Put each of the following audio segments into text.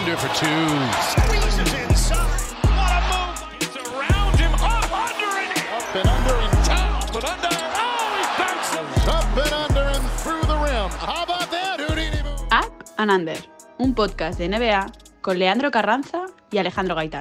under for two. Squeezes inside. What a move. It's around him. Up under and up and under and down. Up and under. Oh, he bounces. Up and under and through the rim. How about that, Houdini move? Up and Under, un podcast de NBA con Leandro Carranza y Alejandro Gaitán.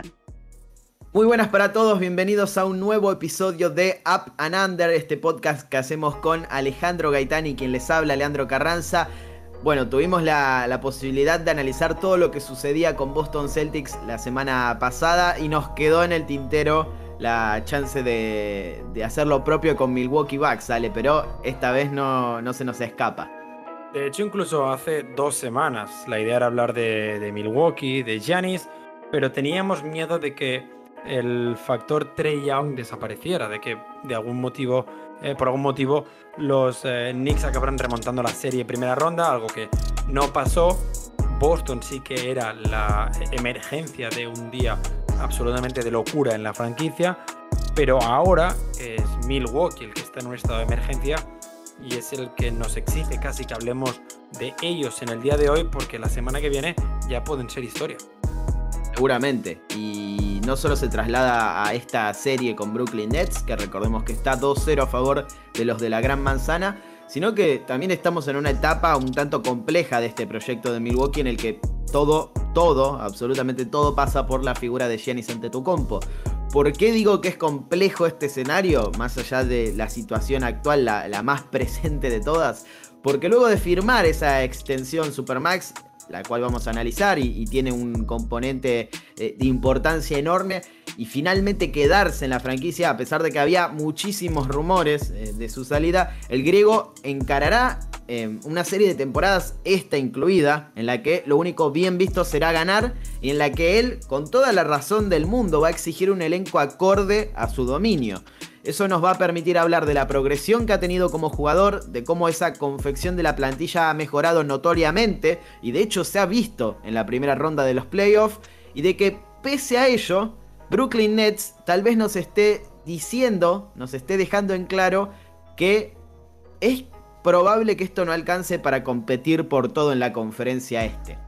Muy buenas para todos, bienvenidos a un nuevo episodio de Up and Under, este podcast que hacemos con Alejandro Gaitán y quien les habla, Leandro Carranza. Bueno, tuvimos la posibilidad de analizar todo lo que sucedía con Boston Celtics la semana pasada y nos quedó en el tintero la chance de hacer lo propio con Milwaukee Bucks, ¿sale? Pero esta vez no se nos escapa. De hecho, incluso hace 2 semanas la idea era hablar de Milwaukee, de Giannis, pero teníamos miedo de que el factor Trae Young desapareciera, de que de algún motivo, por algún motivo los Knicks acabaran remontando la serie primera ronda, algo que no pasó. Boston sí que era la emergencia de un día absolutamente de locura en la franquicia, pero ahora es Milwaukee el que está en un estado de emergencia y es el que nos exige casi que hablemos de ellos en el día de hoy, porque la semana que viene ya pueden ser historia. Seguramente, y no solo se traslada a esta serie con Brooklyn Nets, que recordemos que está 2-0 a favor de los de la Gran Manzana, sino que también estamos en una etapa un tanto compleja de este proyecto de Milwaukee en el que todo, absolutamente todo pasa por la figura de Giannis Antetokounmpo. ¿Por qué digo que es complejo este escenario? Más allá de la situación actual, la más presente de todas, porque luego de firmar esa extensión Supermax, la cual vamos a analizar y tiene un componente de importancia enorme, y finalmente quedarse en la franquicia a pesar de que había muchísimos rumores de su salida, el griego encarará una serie de temporadas, esta incluida, en la que lo único bien visto será ganar y en la que él, con toda la razón del mundo, va a exigir un elenco acorde a su dominio. Eso nos va a permitir hablar de la progresión que ha tenido como jugador, de cómo esa confección de la plantilla ha mejorado notoriamente, y de hecho se ha visto en la primera ronda de los playoffs, y de que pese a ello, Brooklyn Nets tal vez nos esté diciendo, nos esté dejando en claro que es probable que esto no alcance para competir por todo en la conferencia este.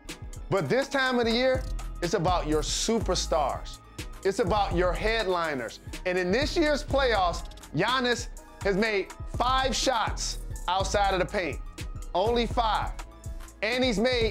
But this time of the year, it's about your superstars. It's about your headliners. And in this year's playoffs, Giannis has made 5 shots outside of the paint. Only 5. And he's made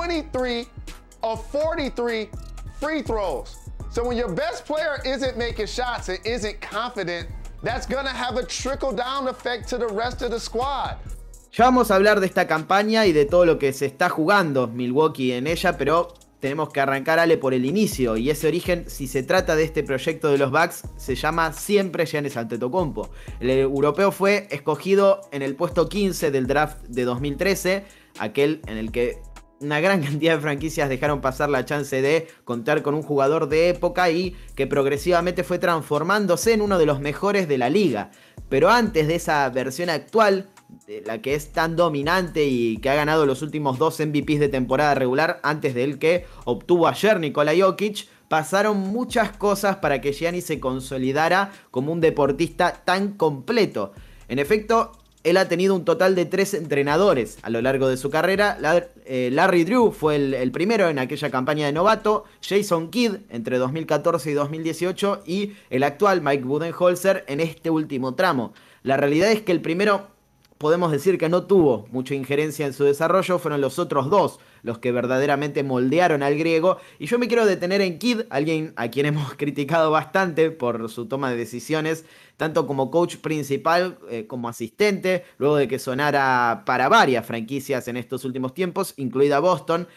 23 of 43 free throws. So when your best player isn't making shots and isn't confident, that's gonna have a trickle-down effect to the rest of the squad. Ya vamos a hablar de esta campaña y de todo lo que se está jugando Milwaukee en ella, pero tenemos que arrancar, Ale, por el inicio, y ese origen, si se trata de este proyecto de los Bucks, se llama siempre Giannis Antetokounmpo. El europeo fue escogido en el puesto 15 del draft de 2013, aquel en el que una gran cantidad de franquicias dejaron pasar la chance de contar con un jugador de época y que progresivamente fue transformándose en uno de los mejores de la liga. Pero antes de esa versión actual, de la que es tan dominante y que ha ganado los últimos 2 MVPs de temporada regular, antes de él que obtuvo ayer Nikola Jokic, pasaron muchas cosas para que Giannis se consolidara como un deportista tan completo. En efecto, él ha tenido un total de 3 entrenadores a lo largo de su carrera. Larry Drew fue el primero en aquella campaña de novato, Jason Kidd entre 2014 y 2018 y el actual Mike Budenholzer en este último tramo. La realidad es que el primero, podemos decir que no tuvo mucha injerencia en su desarrollo, fueron los otros 2 los que verdaderamente moldearon al griego, y yo me quiero detener en Kidd, alguien a quien hemos criticado bastante por su toma de decisiones, tanto como coach principal como asistente, luego de que sonara para varias franquicias en estos últimos tiempos, incluida Boston,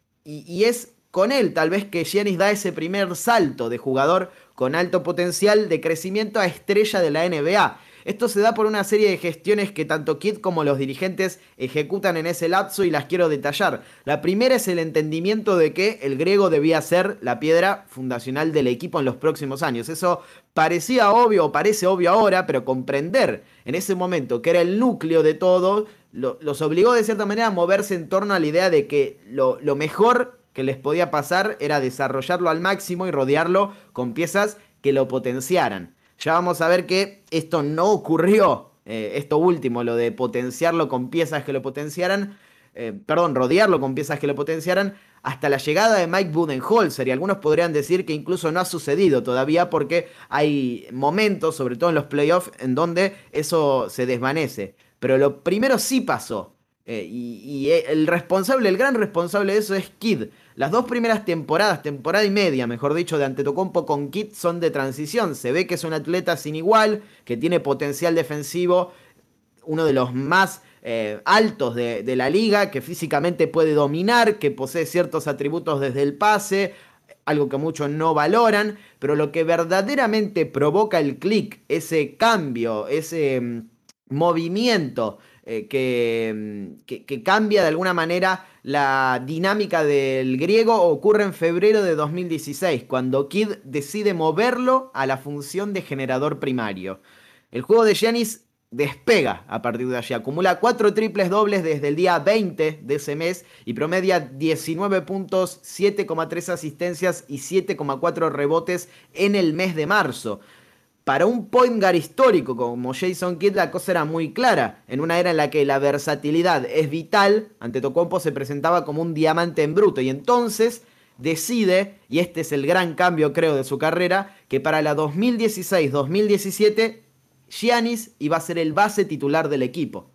y es con él tal vez que Giannis da ese primer salto de jugador con alto potencial de crecimiento a estrella de la NBA. Esto se da por una serie de gestiones que tanto Kidd como los dirigentes ejecutan en ese lapso y las quiero detallar. La primera es el entendimiento de que el griego debía ser la piedra fundacional del equipo en los próximos años. Eso parecía obvio o parece obvio ahora, pero comprender en ese momento que era el núcleo de todo, los obligó de cierta manera a moverse en torno a la idea de que lo mejor que les podía pasar era desarrollarlo al máximo y rodearlo con piezas que lo potenciaran. Ya vamos a ver que esto no ocurrió, esto último, lo de potenciarlo con piezas que lo potenciaran, rodearlo con piezas que lo potenciaran, hasta la llegada de Mike Budenholzer, y algunos podrían decir que incluso no ha sucedido todavía porque hay momentos, sobre todo en los playoffs, en donde eso se desvanece. Pero lo primero sí pasó. El gran responsable de eso es Kidd. Las 2 primeras temporadas, temporada y media, mejor dicho, de Antetokounmpo con Kidd son de transición. Se ve que es un atleta sin igual, que tiene potencial defensivo, uno de los más altos de la liga, que físicamente puede dominar, que posee ciertos atributos desde el pase, algo que muchos no valoran, pero lo que verdaderamente provoca el clic, ese cambio, ese movimiento que cambia de alguna manera la dinámica del griego, ocurre en febrero de 2016, cuando Kidd decide moverlo a la función de generador primario. El juego de Giannis despega a partir de allí, acumula 4 triples dobles desde el día 20 de ese mes y promedia 19 puntos, 7,3 asistencias y 7,4 rebotes en el mes de marzo. Para un point guard histórico como Jason Kidd, la cosa era muy clara. En una era en la que la versatilidad es vital, Antetokounmpo se presentaba como un diamante en bruto, y entonces decide, y este es el gran cambio creo de su carrera, que para la 2016-2017 Giannis iba a ser el base titular del equipo.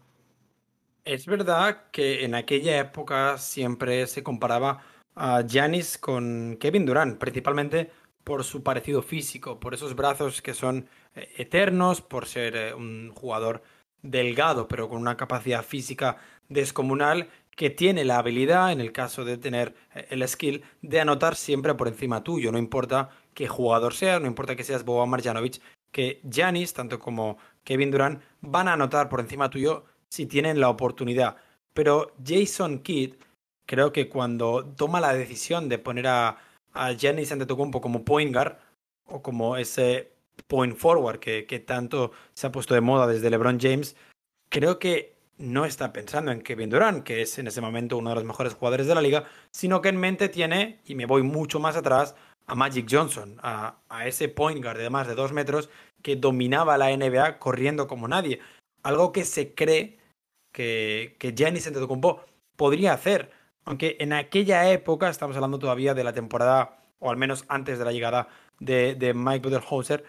Es verdad que en aquella época siempre se comparaba a Giannis con Kevin Durant, principalmente por su parecido físico, por esos brazos que son eternos, por ser un jugador delgado, pero con una capacidad física descomunal, que tiene la habilidad, en el caso de tener el skill, de anotar siempre por encima tuyo. No importa qué jugador sea, no importa que seas Boban Marjanovic, que Giannis, tanto como Kevin Durant, van a anotar por encima tuyo si tienen la oportunidad. Pero Jason Kidd, creo que cuando toma la decisión de poner a Giannis Antetokounmpo como point guard, o como ese point forward que tanto se ha puesto de moda desde LeBron James, creo que no está pensando en Kevin Durant, que es en ese momento uno de los mejores jugadores de la liga, sino que en mente tiene, y me voy mucho más atrás, a Magic Johnson, a ese point guard de más de 2 metros que dominaba la NBA corriendo como nadie. Algo que se cree que Giannis Antetokounmpo podría hacer. Aunque en aquella época, estamos hablando todavía de la temporada, o al menos antes de la llegada de Mike Budenholzer,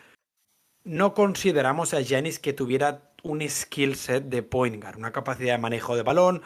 no consideramos a Giannis que tuviera un skill set de point guard, una capacidad de manejo de balón,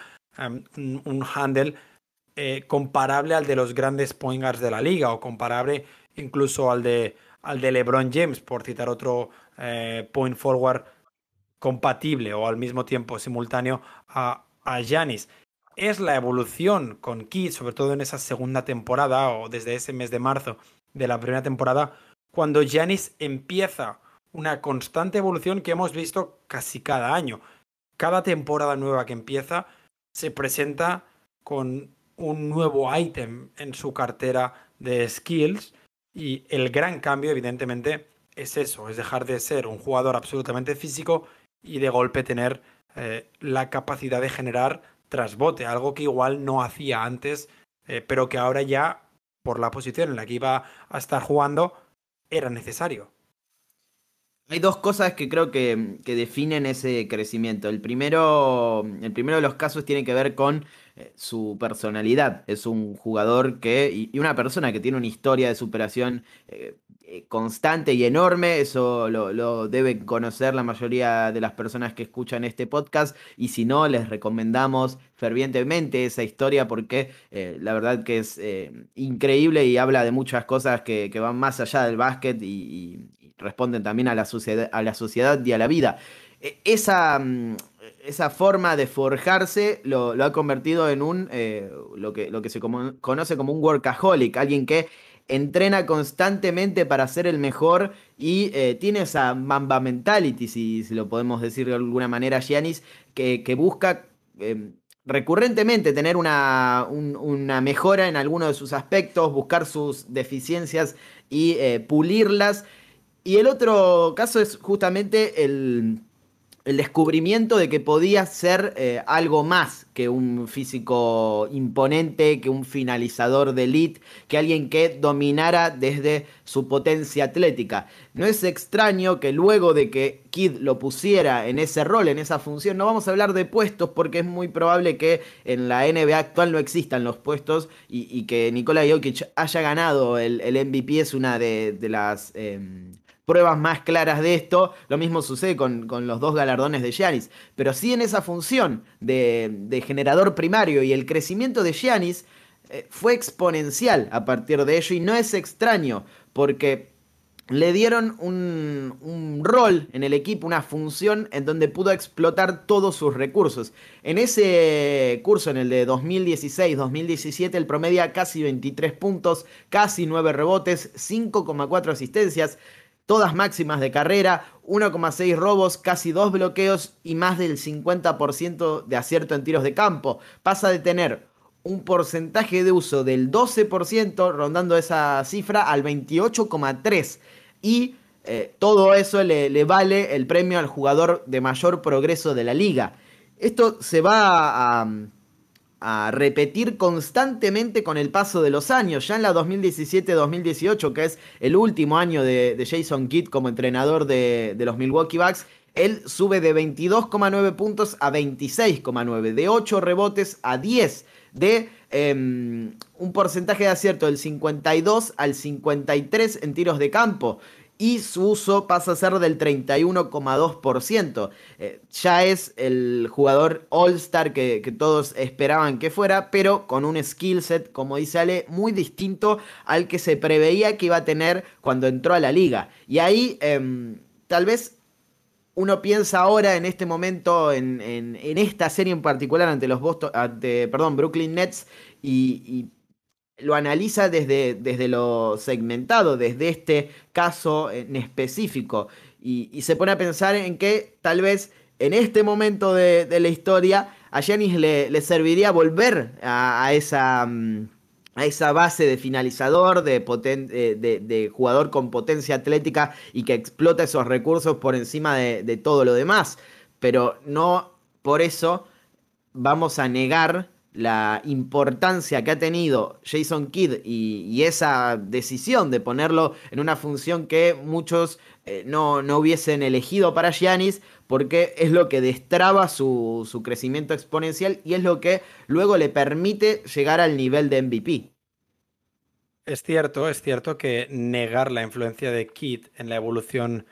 un handle comparable al de los grandes point guards de la liga, o comparable incluso al de LeBron James, por citar otro point forward compatible o al mismo tiempo simultáneo a Giannis. Es la evolución con Kidd, sobre todo en esa segunda temporada o desde ese mes de marzo de la primera temporada, cuando Giannis empieza una constante evolución que hemos visto casi cada año. Cada temporada nueva que empieza se presenta con un nuevo ítem en su cartera de skills, y el gran cambio evidentemente es eso, es dejar de ser un jugador absolutamente físico y de golpe tener la capacidad de generar trasbote, algo que igual no hacía antes, pero que ahora ya, por la posición en la que iba a estar jugando, era necesario. Hay 2 cosas que creo que definen ese crecimiento. El primero de los casos tiene que ver con su personalidad. Es un jugador y una persona que tiene una historia de superación constante y enorme. Eso lo deben conocer la mayoría de las personas que escuchan este podcast, y si no, les recomendamos fervientemente esa historia porque la verdad que es increíble y habla de muchas cosas que van más allá del básquet y responden también a la sociedad y a la vida. Esa forma de forjarse lo ha convertido en lo que se conoce como un workaholic, alguien que entrena constantemente para ser el mejor y tiene esa Mamba mentality, si lo podemos decir de alguna manera, Giannis, que busca recurrentemente tener una mejora en alguno de sus aspectos, buscar sus deficiencias y pulirlas. Y el otro caso es justamente el el descubrimiento de que podía ser algo más que un físico imponente, que un finalizador de elite, que alguien que dominara desde su potencia atlética. No es extraño que luego de que Kidd lo pusiera en ese rol, en esa función, no vamos a hablar de puestos porque es muy probable que en la NBA actual no existan los puestos y que Nikola Jokic haya ganado el MVP es una de las pruebas más claras de esto. Lo mismo sucede con los dos galardones de Giannis. Pero sí en esa función de generador primario, y el crecimiento de Giannis fue exponencial a partir de ello, y no es extraño porque le dieron un rol en el equipo, una función en donde pudo explotar todos sus recursos. En ese curso, en el de 2016-2017, él promedia casi 23 puntos, casi 9 rebotes, 5,4 asistencias, todas máximas de carrera, 1,6 robos, casi 2 bloqueos y más del 50% de acierto en tiros de campo. Pasa de tener un porcentaje de uso del 12%, rondando esa cifra, al 28,3%. Y todo eso le vale el premio al jugador de mayor progreso de la liga. Esto se va a repetir constantemente con el paso de los años. Ya en la 2017-2018, que es el último año de Jason Kidd como entrenador de los Milwaukee Bucks, él sube de 22,9 puntos a 26,9, de 8 rebotes a 10, de un porcentaje de acierto del 52 al 53 en tiros de campo. Y su uso pasa a ser del 31,2%. Ya es el jugador All-Star que todos esperaban que fuera, pero con un skill set, como dice Ale, muy distinto al que se preveía que iba a tener cuando entró a la liga. Y ahí tal vez uno piensa ahora en este momento, en esta serie en particular ante los Brooklyn Nets, y lo analiza desde lo segmentado, desde este caso en específico, y se pone a pensar en que tal vez en este momento de la historia a Giannis le serviría volver a esa base de finalizador, de jugador con potencia atlética y que explota esos recursos por encima de todo lo demás. Pero no por eso vamos a negar la importancia que ha tenido Jason Kidd y esa decisión de ponerlo en una función que muchos no hubiesen elegido para Giannis, porque es lo que destraba su crecimiento exponencial y es lo que luego le permite llegar al nivel de MVP. Es cierto que negar la influencia de Kidd en la evolución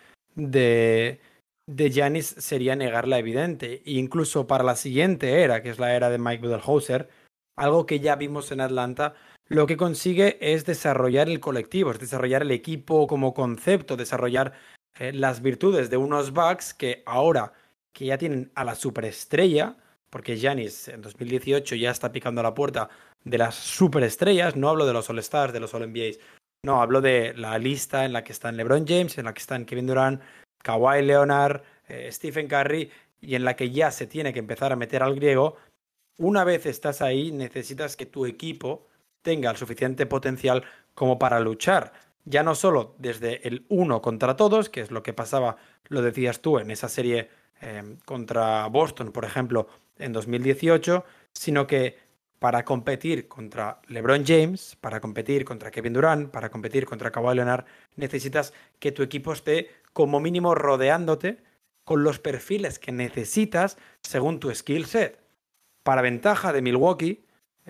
de Giannis sería negar la evidente. E incluso para la siguiente era, que es la era de Mike Budenholzer, algo que ya vimos en Atlanta, lo que consigue es desarrollar el colectivo, es desarrollar el equipo como concepto, desarrollar las virtudes de unos Bucks que ahora que ya tienen a la superestrella, porque Giannis en 2018 ya está picando a la puerta de las superestrellas, no hablo de los All-Stars, de los All-NBAs, no, hablo de la lista en la que están LeBron James, en la que están Kevin Durant, Kawhi Leonard, Stephen Curry, y en la que ya se tiene que empezar a meter al griego. Una vez estás ahí, necesitas que tu equipo tenga el suficiente potencial como para luchar, ya no solo desde el uno contra todos, que es lo que pasaba, lo decías tú, en esa serie contra Boston, por ejemplo, en 2018, sino que para competir contra LeBron James, para competir contra Kevin Durant, para competir contra Kawhi Leonard, necesitas que tu equipo esté como mínimo rodeándote con los perfiles que necesitas según tu skill set. Para ventaja de Milwaukee,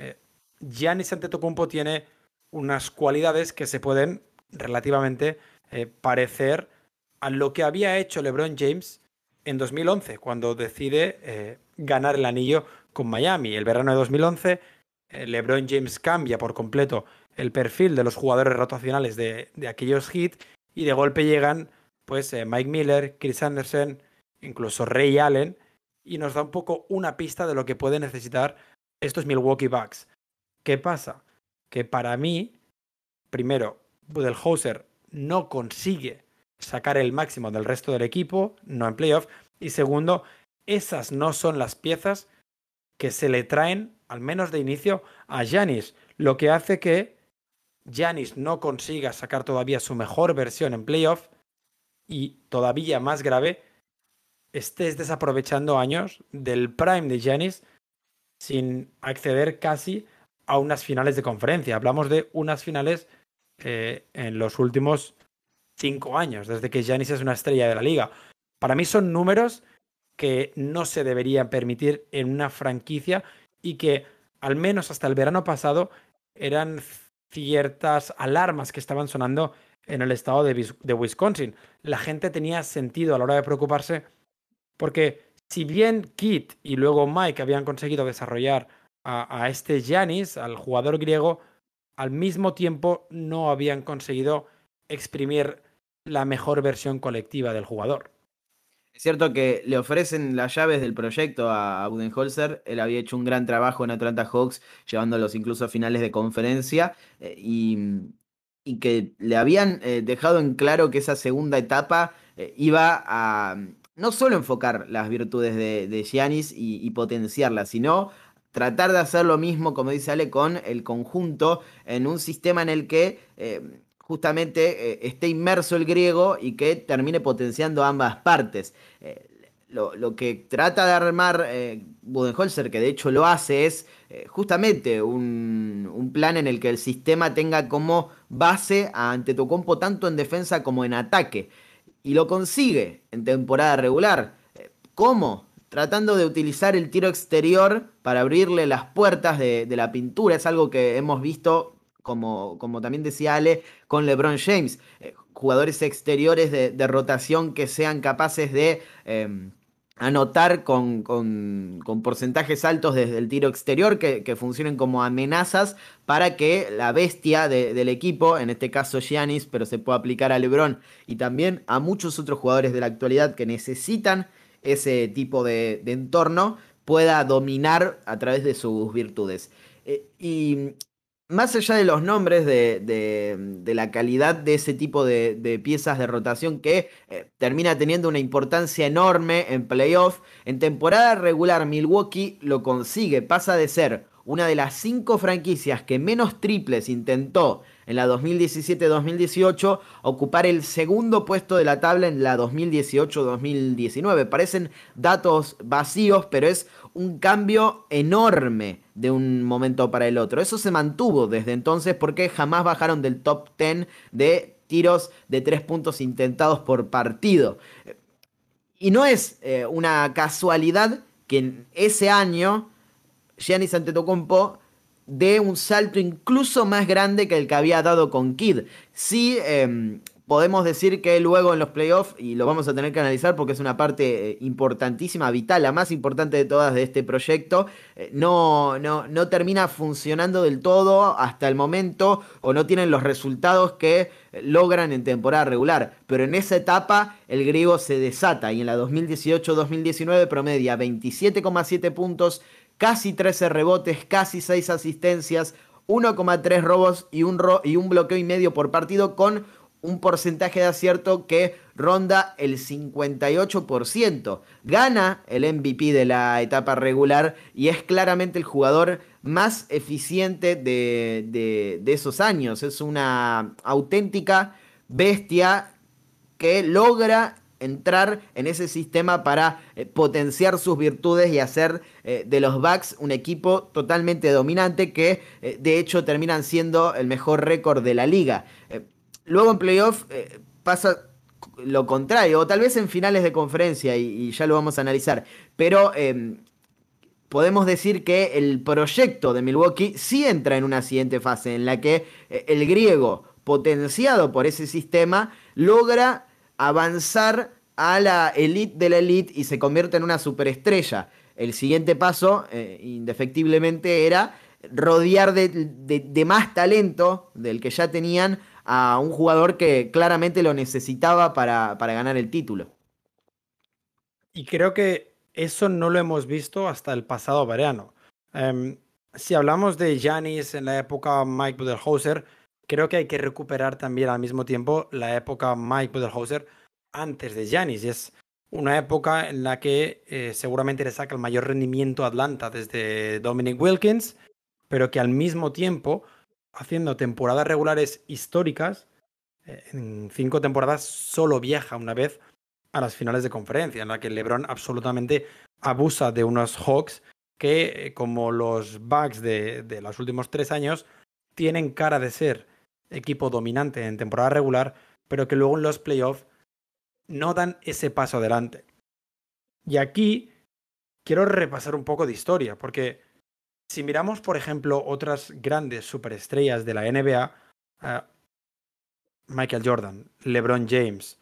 Giannis Antetokounmpo tiene unas cualidades que se pueden relativamente parecer a lo que había hecho LeBron James en 2011, cuando decide ganar el anillo con Miami. El verano de 2011, LeBron James cambia por completo el perfil de los jugadores rotacionales de aquellos Heat, y de golpe llegan pues Mike Miller, Chris Andersen, incluso Ray Allen, y nos da un poco una pista de lo que puede necesitar estos Milwaukee Bucks. ¿Qué pasa? Que para mí, primero, Budenholzer no consigue sacar el máximo del resto del equipo, no en playoff, y segundo, esas no son las piezas que se le traen, al menos de inicio, a Giannis, lo que hace que Giannis no consiga sacar todavía su mejor versión en playoff, y todavía más grave, estés desaprovechando años del prime de Giannis sin acceder casi a unas finales de conferencia. Hablamos de unas finales en los últimos 5 años, desde que Giannis es una estrella de la liga. Para mí son números que no se deberían permitir en una franquicia y que al menos hasta el verano pasado eran ciertas alarmas que estaban sonando en el estado de Wisconsin. La gente tenía sentido a la hora de preocuparse porque si bien Kit y luego Mike habían conseguido desarrollar a este Giannis, al jugador griego, al mismo tiempo no habían conseguido exprimir la mejor versión colectiva del jugador. Es cierto que le ofrecen las llaves del proyecto a Budenholzer. Él había hecho un gran trabajo en Atlanta Hawks, llevándolos incluso a finales de conferencia, y que le habían dejado en claro que esa segunda etapa iba a no solo enfocar las virtudes de Giannis y potenciarlas, sino tratar de hacer lo mismo, como dice Ale, con el conjunto en un sistema en el que justamente esté inmerso el griego y que termine potenciando ambas partes. Lo que trata de armar Budenholzer, que de hecho lo hace, es justamente un plan en el que el sistema tenga como base a Antetokounmpo tanto en defensa como en ataque. Y lo consigue en temporada regular. ¿Cómo? Tratando de utilizar el tiro exterior para abrirle las puertas de la pintura. Es algo que hemos visto, como también decía Ale, con LeBron James. Jugadores exteriores de rotación que sean capaces de anotar con porcentajes altos desde el tiro exterior, que funcionen como amenazas para que la bestia del equipo, en este caso Giannis, pero se puede aplicar a LeBron y también a muchos otros jugadores de la actualidad que necesitan ese tipo de entorno, pueda dominar a través de sus virtudes. Y más allá de los nombres, de la calidad de ese tipo de piezas de rotación que termina teniendo una importancia enorme en playoff, en temporada regular Milwaukee lo consigue, pasa de ser una de las 5 franquicias que menos triples intentó en la 2017-2018 a ocupar el segundo puesto de la tabla en la 2018-2019. Parecen datos vacíos, pero es un cambio enorme de un momento para el otro. Eso se mantuvo desde entonces porque jamás bajaron del top 10 de tiros de 3 puntos intentados por partido. Y no es una casualidad que en ese año Giannis Antetokounmpo dé un salto incluso más grande que el que había dado con Kidd. Sí, podemos decir que luego en los playoffs, y lo vamos a tener que analizar porque es una parte importantísima, vital, la más importante de todas de este proyecto, no termina funcionando del todo hasta el momento, o no tienen los resultados que logran en temporada regular. Pero en esa etapa el griego se desata y en la 2018-2019 promedia 27,7 puntos, casi 13 rebotes, casi 6 asistencias, 1,3 robos y un bloqueo y medio por partido, con un porcentaje de acierto que ronda el 58%. Gana el MVP de la etapa regular y es claramente el jugador más eficiente de esos años. Es una auténtica bestia que logra entrar en ese sistema para potenciar sus virtudes y hacer de los Bucks un equipo totalmente dominante que de hecho terminan siendo el mejor récord de la liga. Luego en playoff pasa lo contrario, o tal vez en finales de conferencia, y ya lo vamos a analizar, pero podemos decir que el proyecto de Milwaukee sí entra en una siguiente fase en la que el griego, potenciado por ese sistema, logra avanzar a la elite de la elite y se convierte en una superestrella. El siguiente paso, indefectiblemente, era rodear de más talento del que ya tenían a un jugador que claramente lo necesitaba para ganar el título. Y creo que eso no lo hemos visto hasta el pasado verano. Si hablamos de Giannis en la época Mike Budenholzer, creo que hay que recuperar también al mismo tiempo la época Mike Budenholzer antes de Giannis. Y es una época en la que seguramente le saca el mayor rendimiento a Atlanta desde Dominic Wilkins, pero que al mismo tiempo, haciendo temporadas regulares históricas, en 5 temporadas solo viaja una vez a las finales de conferencia, en la que LeBron absolutamente abusa de unos Hawks que, como los Bucks de los últimos 3 años, tienen cara de ser equipo dominante en temporada regular, pero que luego en los playoffs no dan ese paso adelante. Y aquí quiero repasar un poco de historia, porque si miramos, por ejemplo, otras grandes superestrellas de la NBA, Michael Jordan, LeBron James,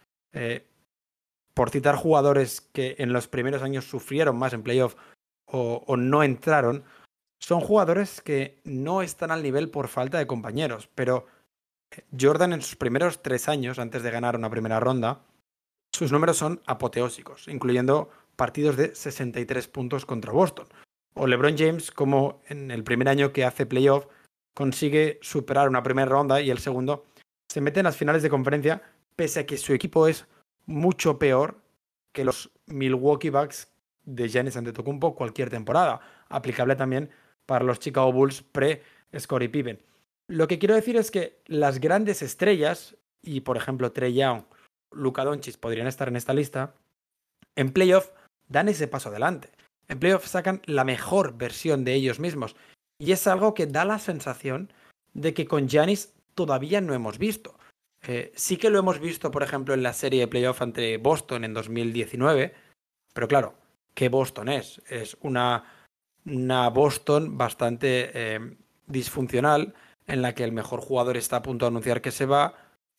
por citar jugadores que en los primeros años sufrieron más en playoff o no entraron, son jugadores que no están al nivel por falta de compañeros, pero Jordan en sus primeros 3 años, antes de ganar una primera ronda, sus números son apoteósicos, incluyendo partidos de 63 puntos contra Boston. O LeBron James, como en el primer año que hace playoff, consigue superar una primera ronda y el segundo se mete en las finales de conferencia, pese a que su equipo es mucho peor que los Milwaukee Bucks de Giannis Antetokounmpo cualquier temporada. Aplicable también para los Chicago Bulls pre-Scottie Pippen. Lo que quiero decir es que las grandes estrellas, y por ejemplo Trae Young, Luka Doncic podrían estar en esta lista, en playoff dan ese paso adelante. En playoff sacan la mejor versión de ellos mismos. Y es algo que da la sensación de que con Giannis todavía no hemos visto. Sí que lo hemos visto, por ejemplo, en la serie de playoff ante Boston en 2019, pero claro, ¿qué Boston es? Es una Boston bastante disfuncional, en la que el mejor jugador está a punto de anunciar que se va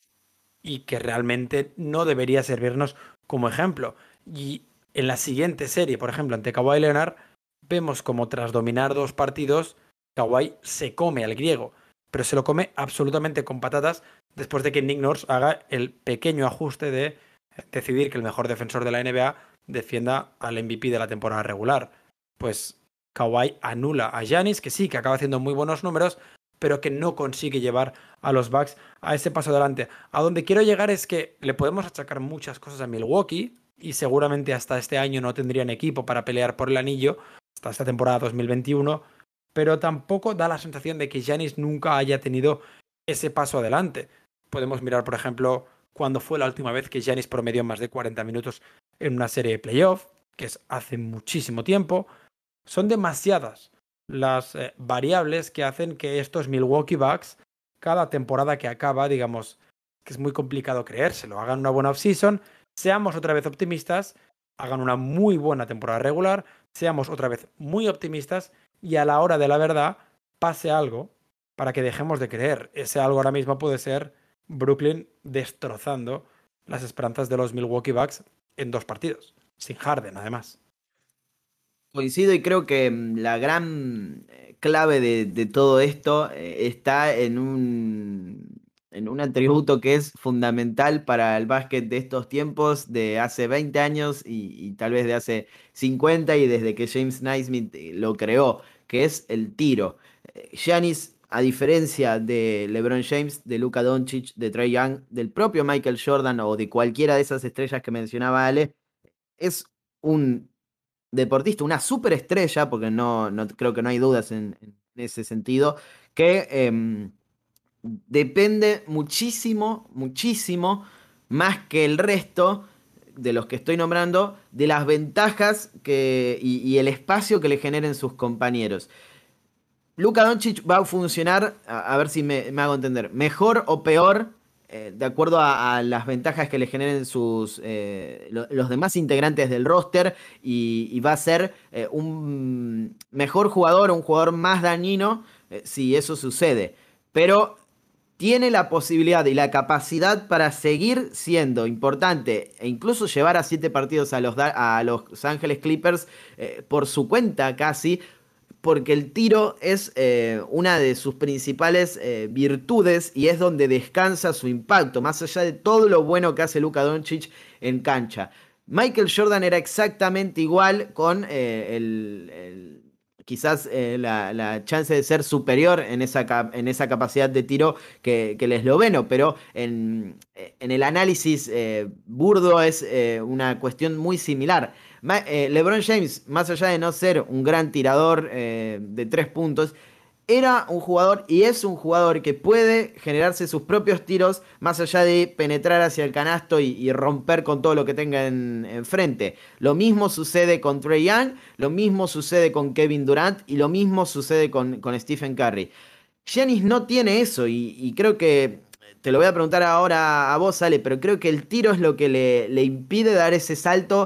y que realmente no debería servirnos como ejemplo. Y en la siguiente serie, por ejemplo, ante Kawhi Leonard, vemos como tras dominar 2 partidos, Kawhi se come al griego, pero se lo come absolutamente con patatas después de que Nick Nurse haga el pequeño ajuste de decidir que el mejor defensor de la NBA defienda al MVP de la temporada regular. Pues Kawhi anula a Giannis, que sí, que acaba haciendo muy buenos números, pero que no consigue llevar a los Bucks a ese paso adelante. A donde quiero llegar es que le podemos achacar muchas cosas a Milwaukee, y seguramente hasta este año no tendrían equipo para pelear por el anillo, hasta esta temporada 2021, pero tampoco da la sensación de que Giannis nunca haya tenido ese paso adelante. Podemos mirar, por ejemplo, cuándo fue la última vez que Giannis promedió más de 40 minutos en una serie de playoff, que es hace muchísimo tiempo. Son demasiadas las variables que hacen que estos Milwaukee Bucks, cada temporada que acaba, digamos que es muy complicado creérselo, hagan una buena offseason, seamos otra vez optimistas, hagan una muy buena temporada regular, seamos otra vez muy optimistas y a la hora de la verdad pase algo para que dejemos de creer. Ese algo ahora mismo puede ser Brooklyn destrozando las esperanzas de los Milwaukee Bucks en 2 partidos, sin Harden además. Coincido y creo que la gran clave de todo esto está en un atributo que es fundamental para el básquet de estos tiempos, de hace 20 años y tal vez de hace 50 y desde que James Naismith lo creó, que es el tiro. Giannis, a diferencia de LeBron James, de Luka Doncic, de Trae Young, del propio Michael Jordan o de cualquiera de esas estrellas que mencionaba Ale, es un deportista, una superestrella, porque no creo que no hay dudas en ese sentido, que depende muchísimo más que el resto de los que estoy nombrando, de las ventajas y el espacio que le generen sus compañeros. Luka Doncic va a funcionar, a ver si me hago entender, mejor o peor, de acuerdo a las ventajas que le generen los demás integrantes del roster, y va a ser un mejor jugador, un jugador más dañino, si eso sucede. Pero tiene la posibilidad y la capacidad para seguir siendo importante e incluso llevar a 7 partidos a Los Ángeles Clippers por su cuenta casi, porque el tiro es una de sus principales virtudes y es donde descansa su impacto, más allá de todo lo bueno que hace Luka Doncic en cancha. Michael Jordan era exactamente igual, con quizás la chance de ser superior en esa capacidad de tiro que el esloveno, pero en el análisis burdo es una cuestión muy similar. LeBron James, más allá de no ser un gran tirador de 3 puntos, era un jugador y es un jugador que puede generarse sus propios tiros más allá de penetrar hacia el canasto y romper con todo lo que tenga enfrente. Lo mismo sucede con Trae Young, lo mismo sucede con Kevin Durant y lo mismo sucede con Stephen Curry. Giannis no tiene eso y creo que, te lo voy a preguntar ahora a vos, Ale, pero creo que el tiro es lo que le impide dar ese salto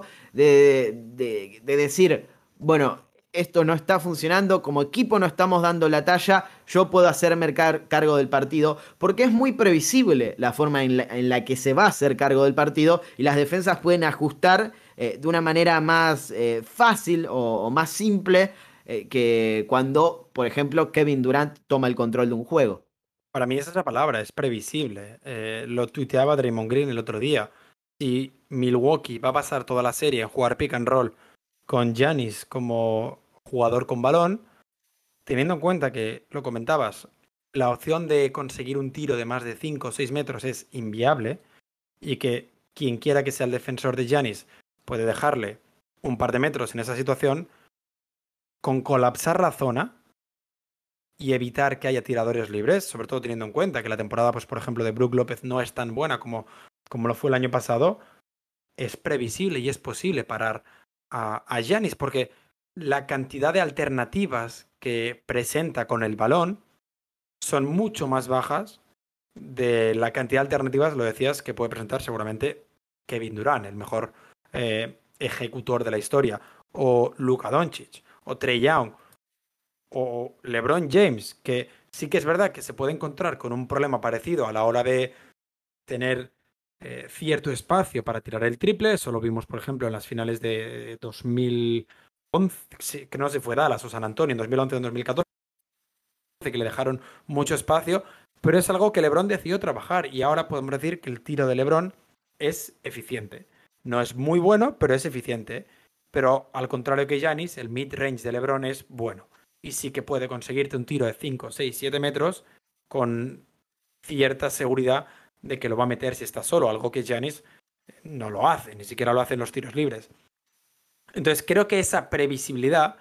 de decir, bueno, esto no está funcionando, como equipo no estamos dando la talla, yo puedo hacerme cargo del partido, porque es muy previsible la forma en la que se va a hacer cargo del partido y las defensas pueden ajustar de una manera más fácil o más simple que cuando, por ejemplo, Kevin Durant toma el control de un juego. Para mí esa es la palabra, es previsible. Lo tuiteaba Draymond Green el otro día. Si Milwaukee va a pasar toda la serie en jugar pick and roll con Giannis como jugador con balón, teniendo en cuenta que, lo comentabas, la opción de conseguir un tiro de más de 5 o 6 metros es inviable y que quien quiera que sea el defensor de Giannis puede dejarle un par de metros en esa situación, con colapsar la zona y evitar que haya tiradores libres, sobre todo teniendo en cuenta que la temporada, pues por ejemplo, de Brook López no es tan buena como lo fue el año pasado, es previsible y es posible parar a Giannis, porque la cantidad de alternativas que presenta con el balón son mucho más bajas de la cantidad de alternativas, lo decías, que puede presentar seguramente Kevin Durant, el mejor ejecutor de la historia, o Luka Doncic, o Trae Young, o LeBron James, que sí que es verdad que se puede encontrar con un problema parecido a la hora de tener cierto espacio para tirar el triple. Eso lo vimos, por ejemplo, en las finales de 2011, que no sé si fue Dallas o San Antonio, en 2011 o en 2014, que le dejaron mucho espacio, pero es algo que LeBron decidió trabajar y ahora podemos decir que el tiro de LeBron es eficiente. No es muy bueno, pero es eficiente. Pero al contrario que Giannis, el mid-range de LeBron es bueno. Y sí que puede conseguirte un tiro de 5, 6, 7 metros con cierta seguridad de que lo va a meter si está solo, algo que Giannis no lo hace, ni siquiera lo hace en los tiros libres. Entonces creo que esa previsibilidad,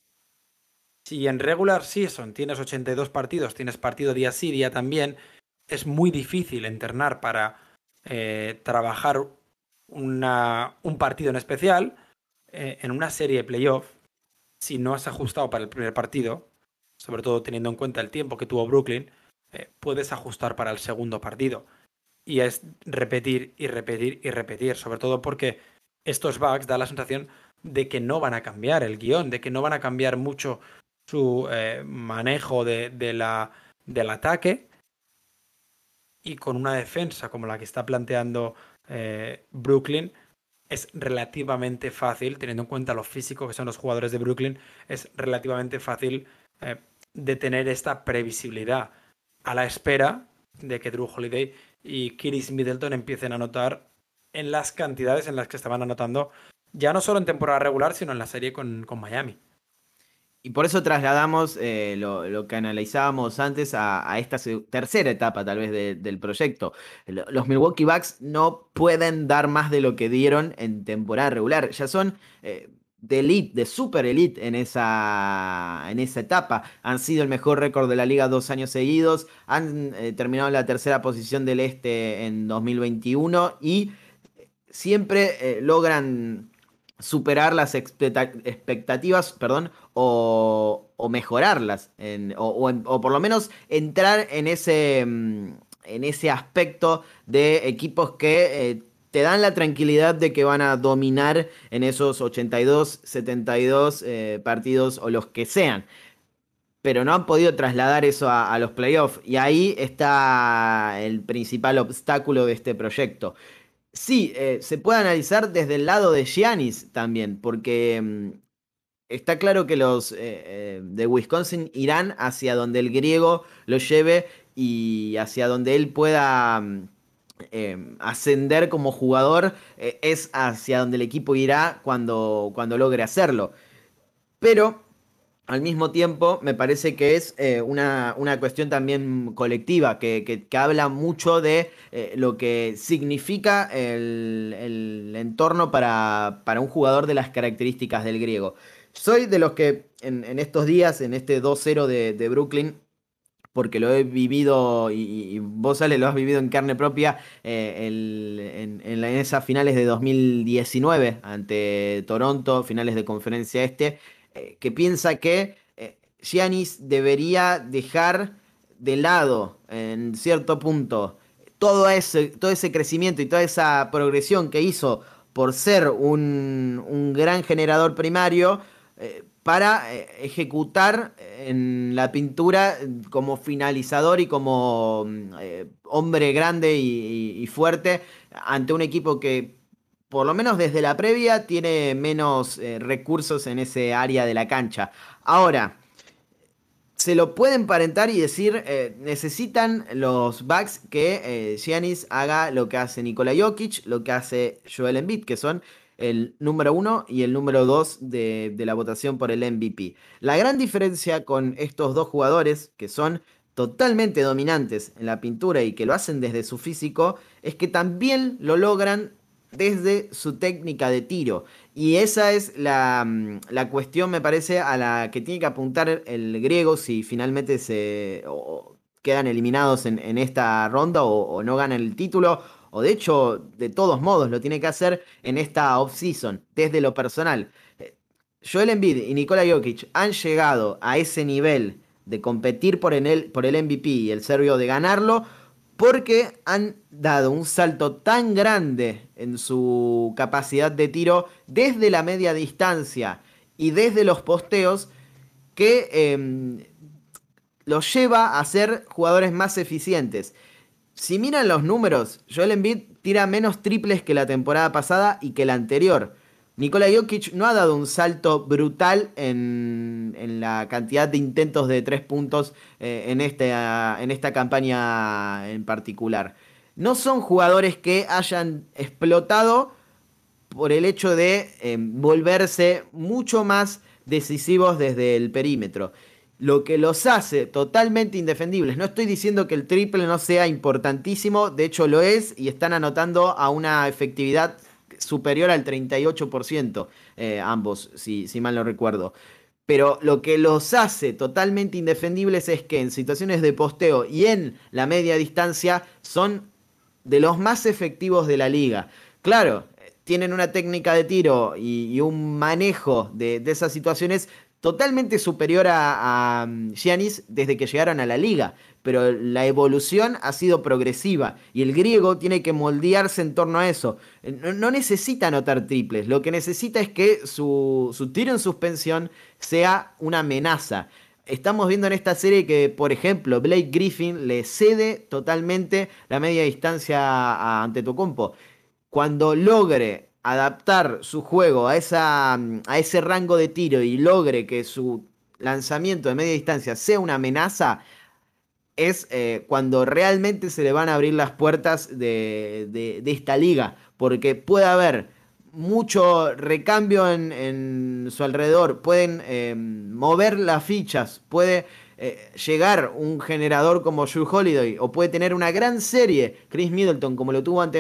si en regular season tienes 82 partidos, tienes partido día sí, día también, es muy difícil entrenar para trabajar un partido en especial. En una serie de playoff, si no has ajustado para el primer partido, sobre todo teniendo en cuenta el tiempo que tuvo Brooklyn, puedes ajustar para el segundo partido. Y es repetir y repetir y repetir, sobre todo porque estos Bucks da la sensación de que no van a cambiar el guión, de que no van a cambiar mucho su manejo del ataque, y con una defensa como la que está planteando Brooklyn, es relativamente fácil, teniendo en cuenta lo físico que son los jugadores de Brooklyn, es relativamente fácil de tener esta previsibilidad a la espera de que Drew Holiday y Khris Middleton empiecen a anotar en las cantidades en las que estaban anotando, ya no solo en temporada regular, sino en la serie con Miami. Y por eso trasladamos lo que analizábamos antes a esta tercera etapa tal vez del proyecto. Los Milwaukee Bucks no pueden dar más de lo que dieron en temporada regular. Ya son de elite, de super elite en esa etapa. Han sido el mejor récord de la liga 2 años seguidos. Han terminado en la tercera posición del este en 2021 y siempre logran superar las expectativas, perdón, o mejorarlas, o por lo menos entrar en ese aspecto de equipos que te dan la tranquilidad de que van a dominar en esos 82, 72 partidos o los que sean. Pero no han podido trasladar eso a los playoffs. Y ahí está el principal obstáculo de este proyecto. Sí, se puede analizar desde el lado de Giannis también, porque está claro que los de Wisconsin irán hacia donde el griego lo lleve y hacia donde él pueda ascender como jugador, es hacia donde el equipo irá cuando logre hacerlo. Pero al mismo tiempo, me parece que es una cuestión también colectiva, que habla mucho de lo que significa el entorno para un jugador de las características del griego. Soy de los que en estos días, en este 2-0 de Brooklyn, porque lo he vivido y vos, Ale, lo has vivido en carne propia en esas finales de 2019 ante Toronto, finales de conferencia que piensa que Giannis debería dejar de lado en cierto punto todo ese crecimiento y toda esa progresión que hizo por ser un gran generador primario para ejecutar en la pintura como finalizador y como hombre grande y fuerte ante un equipo que por lo menos desde la previa tiene menos recursos en ese área de la cancha. Ahora, se lo pueden emparentar y decir, necesitan los Bucks que Giannis haga lo que hace Nikola Jokic, lo que hace Joel Embiid, que son el número 1 y el número 2 de la votación por el MVP. La gran diferencia con estos dos jugadores, que son totalmente dominantes en la pintura y que lo hacen desde su físico, es que también lo logran desde su técnica de tiro. Y esa es la cuestión, me parece, a la que tiene que apuntar el griego si finalmente quedan eliminados en esta ronda o no ganan el título. O de hecho, de todos modos, lo tiene que hacer en esta off-season, desde lo personal. Joel Embiid y Nikola Jokic han llegado a ese nivel de competir por el MVP y el serbio de ganarlo, porque han dado un salto tan grande en su capacidad de tiro desde la media distancia y desde los posteos que los lleva a ser jugadores más eficientes. Si miran los números, Joel Embiid tira menos triples que la temporada pasada y que la anterior. Nikola Jokic no ha dado un salto brutal en la cantidad de intentos de 3 puntos en esta campaña en particular. No son jugadores que hayan explotado por el hecho de volverse mucho más decisivos desde el perímetro. Lo que los hace totalmente indefendibles. No estoy diciendo que el triple no sea importantísimo, de hecho lo es, y están anotando a una efectividad superior al 38%, ambos, si mal no recuerdo. Pero lo que los hace totalmente indefendibles es que en situaciones de posteo y en la media distancia son de los más efectivos de la liga. Claro, tienen una técnica de tiro y un manejo de esas situaciones totalmente superior a Giannis desde que llegaron a la liga, pero la evolución ha sido progresiva y el griego tiene que moldearse en torno a eso. No necesita anotar triples, lo que necesita es que su tiro en suspensión sea una amenaza. Estamos viendo en esta serie que, por ejemplo, Blake Griffin le cede totalmente la media distancia a Antetokounmpo. Cuando logre adaptar su juego a ese rango de tiro y logre que su lanzamiento de media distancia sea una amenaza, es cuando realmente se le van a abrir las puertas de esta liga, porque puede haber mucho recambio en su alrededor, pueden mover las fichas, puede llegar un generador como Jrue Holiday, o puede tener una gran serie Chris Middleton como lo tuvo ante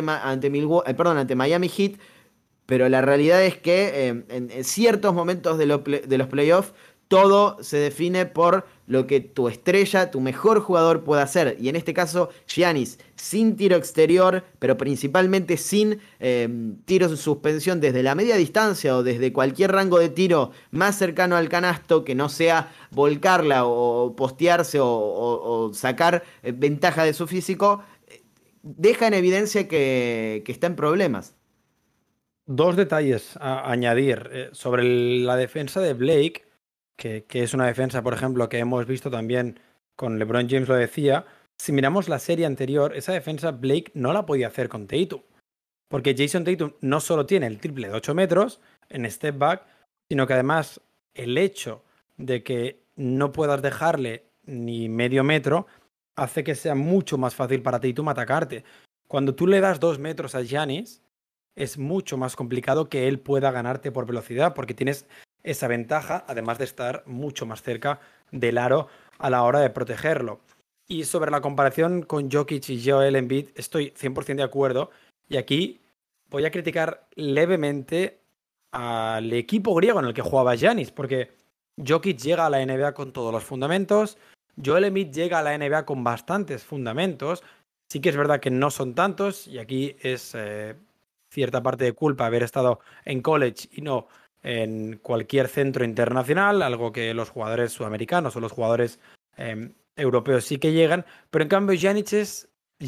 Miami Heat. Pero la realidad es que en ciertos momentos de los playoffs todo se define por lo que tu estrella, tu mejor jugador puede hacer. Y en este caso, Giannis, sin tiro exterior, pero principalmente sin tiros en suspensión desde la media distancia o desde cualquier rango de tiro más cercano al canasto, que no sea volcarla o postearse o sacar ventaja de su físico, deja en evidencia que está en problemas. Dos detalles a añadir sobre la defensa de Blake, que es una defensa, por ejemplo, que hemos visto también con LeBron James, lo decía. Si miramos la serie anterior, esa defensa Blake no la podía hacer con Tatum, porque Jason Tatum no solo tiene el triple de 8 metros en step back, sino que además el hecho de que no puedas dejarle ni medio metro hace que sea mucho más fácil para Tatum atacarte. Cuando tú le das 2 metros a Giannis, es mucho más complicado que él pueda ganarte por velocidad, porque tienes esa ventaja, además de estar mucho más cerca del aro a la hora de protegerlo. Y sobre la comparación con Jokic y Joel Embiid, estoy 100% de acuerdo. Y aquí voy a criticar levemente al equipo griego en el que jugaba Giannis, porque Jokic llega a la NBA con todos los fundamentos, Joel Embiid llega a la NBA con bastantes fundamentos, sí que es verdad que no son tantos, y aquí es cierta parte de culpa haber estado en college y no en cualquier centro internacional, algo que los jugadores sudamericanos o los jugadores europeos sí que llegan, pero en cambio Giannis es,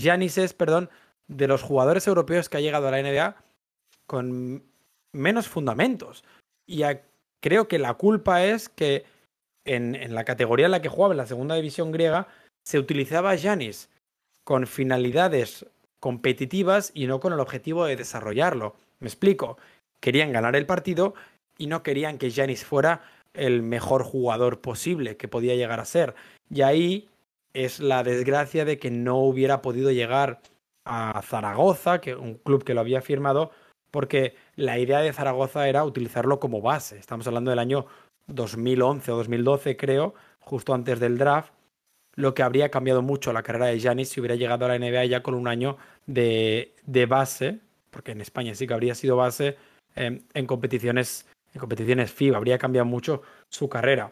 de los jugadores europeos que ha llegado a la NBA con menos fundamentos. Y creo que la culpa es que en la categoría en la que jugaba, en la segunda división griega, se utilizaba a Giannis con finalidades competitivas y no con el objetivo de desarrollarlo. Me explico. Querían ganar el partido y no querían que Giannis fuera el mejor jugador posible que podía llegar a ser. Y ahí es la desgracia de que no hubiera podido llegar a Zaragoza, que un club que lo había firmado, porque la idea de Zaragoza era utilizarlo como base. Estamos hablando del año 2011 o 2012, creo, justo antes del draft, lo que habría cambiado mucho la carrera de Giannis si hubiera llegado a la NBA ya con un año de base, porque en España sí que habría sido base en competiciones FIBA, habría cambiado mucho su carrera.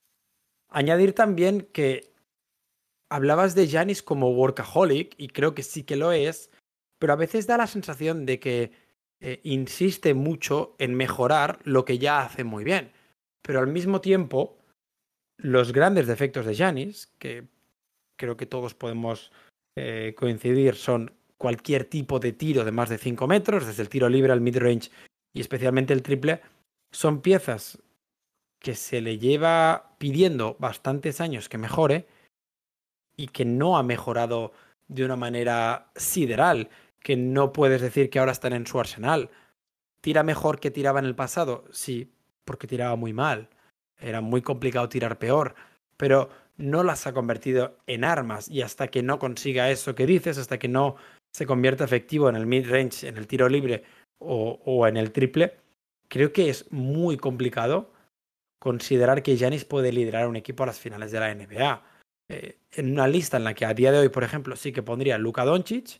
Añadir también que hablabas de Giannis como workaholic, y creo que sí que lo es, pero a veces da la sensación de que insiste mucho en mejorar lo que ya hace muy bien. Pero al mismo tiempo, los grandes defectos de Giannis, que creo que todos podemos coincidir, son cualquier tipo de tiro de más de 5 metros, desde el tiro libre al mid-range y especialmente el triple, son piezas que se le lleva pidiendo bastantes años que mejore y que no ha mejorado de una manera sideral, que no puedes decir que ahora están en su arsenal. ¿Tira mejor que tiraba en el pasado? Sí, porque tiraba muy mal. Era muy complicado tirar peor, pero no las ha convertido en armas, y hasta que no consiga eso que dices, hasta que no se convierta efectivo en el mid-range, en el tiro libre o en el triple, creo que es muy complicado considerar que Giannis puede liderar un equipo a las finales de la NBA. En una lista en la que a día de hoy, por ejemplo, sí que pondría a Luka Doncic,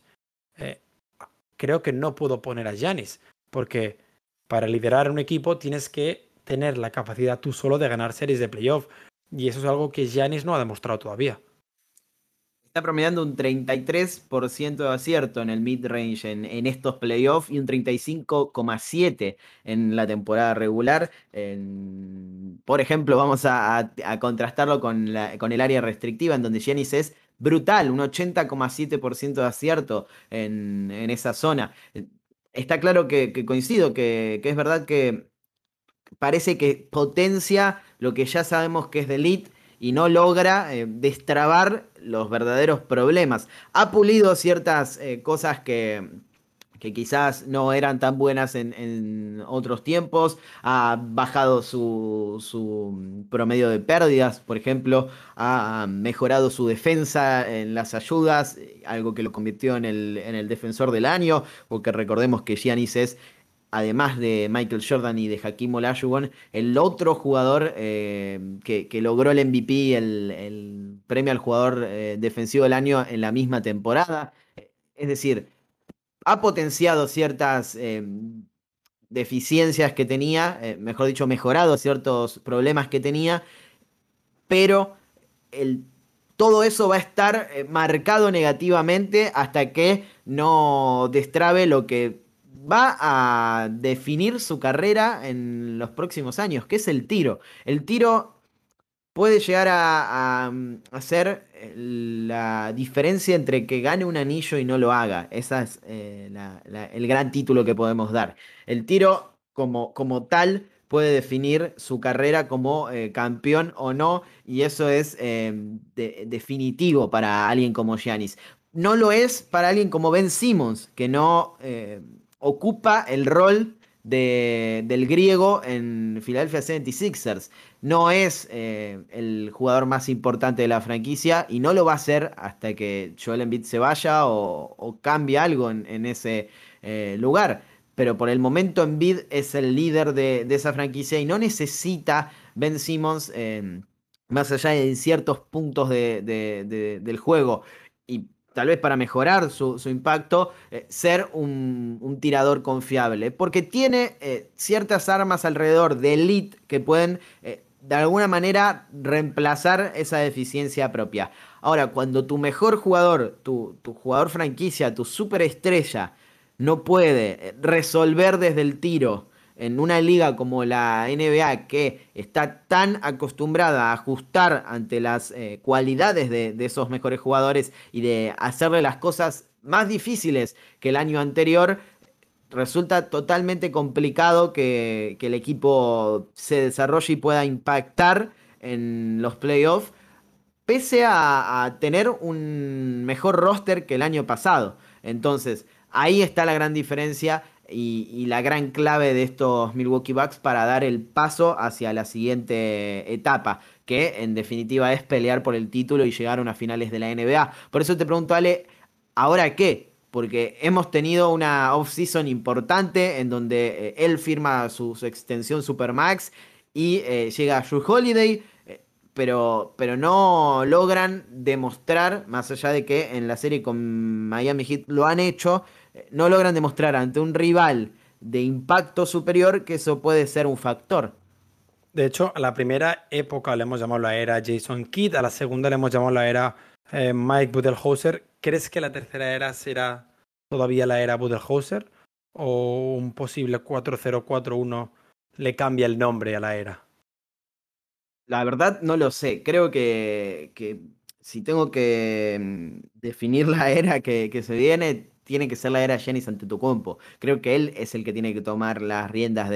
creo que no puedo poner a Giannis, porque para liderar un equipo tienes que tener la capacidad tú solo de ganar series de playoff, y eso es algo que Giannis no ha demostrado todavía. Está promediando un 33% de acierto en el mid-range en estos playoffs y un 35,7% en la temporada regular. Por ejemplo, vamos a contrastarlo con el área restrictiva, en donde Giannis es brutal, un 80,7% de acierto en esa zona. Está claro que coincido, que es verdad que parece que potencia lo que ya sabemos que es de elite y no logra destrabar los verdaderos problemas. Ha pulido ciertas cosas que quizás no eran tan buenas en otros tiempos. Ha bajado su promedio de pérdidas, por ejemplo. Ha mejorado su defensa en las ayudas, algo que lo convirtió en el defensor del año, porque recordemos que Giannis es, además de Michael Jordan y de Hakeem Olajuwon, el otro jugador que logró el MVP, el premio al jugador defensivo del año en la misma temporada. Es decir, ha potenciado ciertas deficiencias que tenía, mejor dicho, mejorado ciertos problemas que tenía, pero todo eso va a estar marcado negativamente hasta que no destrabe lo que va a definir su carrera en los próximos años, que es el tiro. El tiro puede llegar a hacer la diferencia entre que gane un anillo y no lo haga. Ese es el gran título que podemos dar. El tiro como tal puede definir su carrera como campeón o no, y eso es definitivo para alguien como Giannis. No lo es para alguien como Ben Simmons, que no ocupa el rol del griego en Philadelphia 76ers. No es el jugador más importante de la franquicia y no lo va a ser hasta que Joel Embiid se vaya o cambie algo en ese lugar. Pero por el momento Embiid es el líder de esa franquicia y no necesita Ben Simmons más allá de ciertos puntos del juego. Y tal vez para mejorar su impacto, ser un tirador confiable. Porque tiene ciertas armas alrededor de elite que pueden de alguna manera reemplazar esa deficiencia propia. Ahora, cuando tu mejor jugador, tu jugador franquicia, tu superestrella, no puede resolver desde el tiro en una liga como la NBA, que está tan acostumbrada a ajustar ante las cualidades de esos mejores jugadores y de hacerle las cosas más difíciles que el año anterior, resulta totalmente complicado que el equipo se desarrolle y pueda impactar en los playoffs, pese a tener un mejor roster que el año pasado. Entonces, ahí está la gran diferencia y la gran clave de estos Milwaukee Bucks para dar el paso hacia la siguiente etapa, que en definitiva es pelear por el título y llegar a unas finales de la NBA. Por eso te pregunto, Ale, ¿ahora qué? Porque hemos tenido una off-season importante en donde él firma su extensión Supermax y llega Jrue Holiday, pero no logran demostrar, más allá de que en la serie con Miami Heat lo han hecho, no logran demostrar ante un rival de impacto superior que eso puede ser un factor. De hecho, a la primera época le hemos llamado la era Jason Kidd, a la segunda le hemos llamado la era Mike Budenholzer. ¿Crees que la tercera era será todavía la era Budenholzer? ¿O un posible 4-0-4-1 le cambia el nombre a la era? La verdad no lo sé. Creo que si tengo que definir la era que se viene, tiene que ser la era Giannis Antetokounmpo. Creo que él es el que tiene que tomar las riendas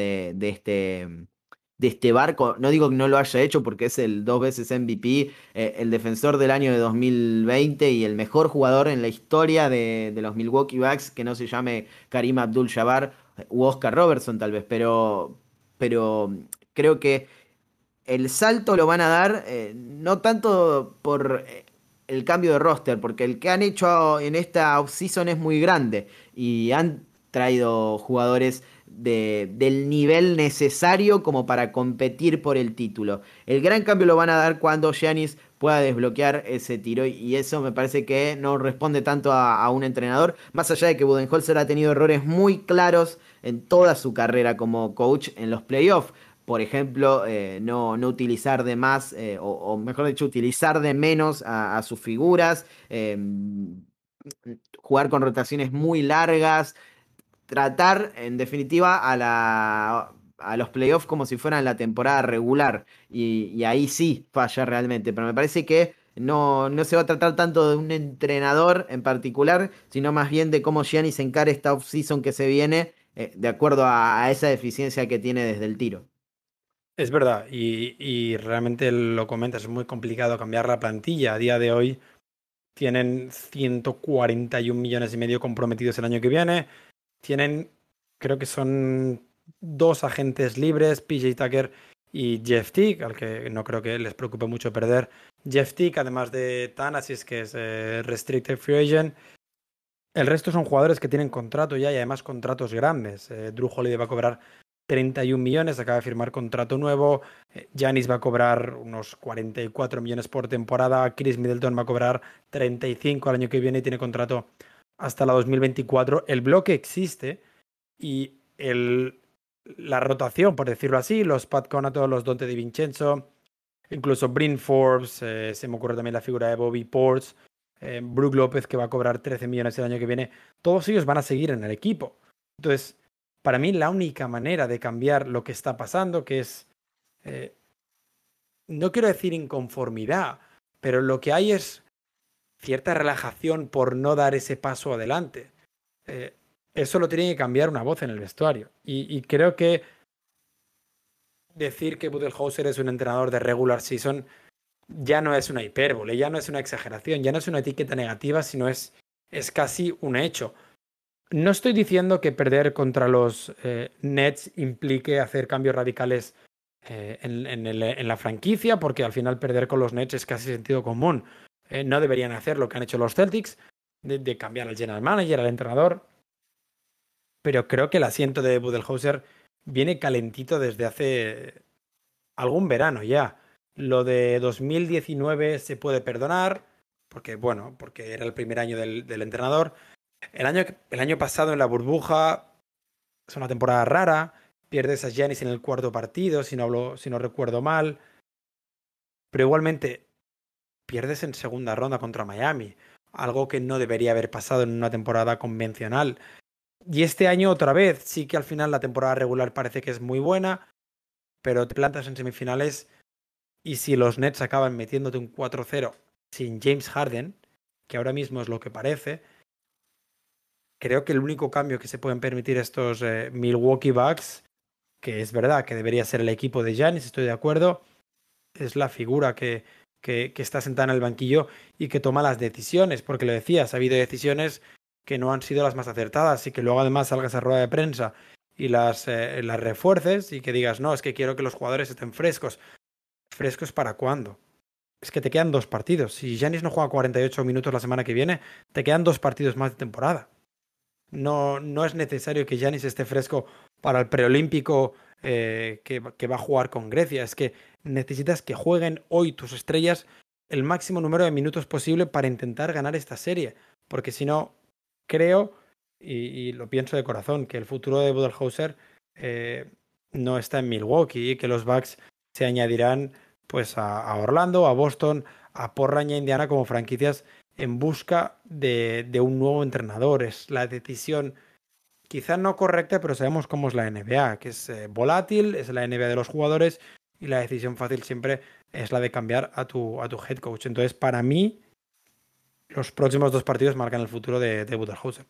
de este barco. No digo que no lo haya hecho porque es el 2 veces MVP, el defensor del año de 2020 y el mejor jugador en la historia de los Milwaukee Bucks, que no se llame Kareem Abdul-Jabbar u Oscar Robertson tal vez, pero creo que el salto lo van a dar no tanto por el cambio de roster, porque el que han hecho en esta offseason es muy grande y han traído jugadores del nivel necesario como para competir por el título. El gran cambio lo van a dar cuando Giannis pueda desbloquear ese tiro y eso me parece que no responde tanto a un entrenador, más allá de que Budenholzer ha tenido errores muy claros en toda su carrera como coach en los playoffs. Por ejemplo, no utilizar de más, o mejor dicho, utilizar de menos a sus figuras, jugar con rotaciones muy largas, tratar, en definitiva, a los playoffs como si fueran la temporada regular. Y ahí sí falla realmente. Pero me parece que no se va a tratar tanto de un entrenador en particular, sino más bien de cómo Giannis encara esta offseason que se viene, de acuerdo a esa deficiencia que tiene desde el tiro. Es verdad, y realmente lo comentas, es muy complicado cambiar la plantilla. A día de hoy tienen 141 millones y medio comprometidos el año que viene. Tienen, creo que son 2 agentes libres, PJ Tucker y Jeff Teague, al que no creo que les preocupe mucho perder. Jeff Teague, además de Thanasis, que es Restricted Free Agent. El resto son jugadores que tienen contrato ya y además contratos grandes. Jrue Holiday va a cobrar 31 millones, acaba de firmar contrato nuevo. Giannis va a cobrar unos 44 millones por temporada. Chris Middleton va a cobrar 35 el año que viene y tiene contrato hasta la 2024. El bloque existe y la rotación, por decirlo así, los Pat Connaughton, los Donte DiVincenzo, incluso Bryn Forbes, se me ocurre también la figura de Bobby Portis, Brook López, que va a cobrar 13 millones el año que viene. Todos ellos van a seguir en el equipo. Entonces, para mí la única manera de cambiar lo que está pasando, que es, no quiero decir inconformidad, pero lo que hay es cierta relajación por no dar ese paso adelante. Eso lo tiene que cambiar una voz en el vestuario. Y creo que decir que Budenholzer es un entrenador de regular season ya no es una hipérbole, ya no es una exageración, ya no es una etiqueta negativa, sino es casi un hecho. No estoy diciendo que perder contra los Nets implique hacer cambios radicales en la franquicia, porque al final perder con los Nets es casi sentido común. No deberían hacer lo que han hecho los Celtics, de cambiar al general manager, al entrenador. Pero creo que el asiento de Budenholzer viene calentito desde hace algún verano ya. Lo de 2019 se puede perdonar. porque era el primer año del entrenador. El año pasado en la burbuja es una temporada rara, pierdes a Giannis en el cuarto partido, si no recuerdo mal, pero igualmente pierdes en segunda ronda contra Miami, algo que no debería haber pasado en una temporada convencional. Y este año otra vez, sí que al final la temporada regular parece que es muy buena, pero te plantas en semifinales y si los Nets acaban metiéndote un 4-0 sin James Harden, que ahora mismo es lo que parece, creo que el único cambio que se pueden permitir estos Milwaukee Bucks, que es verdad que debería ser el equipo de Giannis, estoy de acuerdo, es la figura que está sentada en el banquillo y que toma las decisiones, porque lo decías, ha habido decisiones que no han sido las más acertadas y que luego además salgas a rueda de prensa y las refuerces y que digas, no, es que quiero que los jugadores estén frescos. ¿Frescos para cuándo? Es que te quedan 2 partidos. Si Giannis no juega 48 minutos la semana que viene, te quedan 2 partidos más de temporada. No es necesario que Giannis esté fresco para el preolímpico que va a jugar con Grecia. Es que necesitas que jueguen hoy tus estrellas el máximo número de minutos posible para intentar ganar esta serie. Porque si no, creo, y lo pienso de corazón, que el futuro de Budenholzer no está en Milwaukee y que los Bucks se añadirán pues a Orlando, a Boston, a Portland y a Indiana como franquicias en busca de un nuevo entrenador. Es la decisión quizá no correcta, pero sabemos cómo es la NBA, que es volátil, es la NBA de los jugadores y la decisión fácil siempre es la de cambiar a tu head coach. Entonces, para mí, los próximos 2 partidos marcan el futuro de Budenholzer.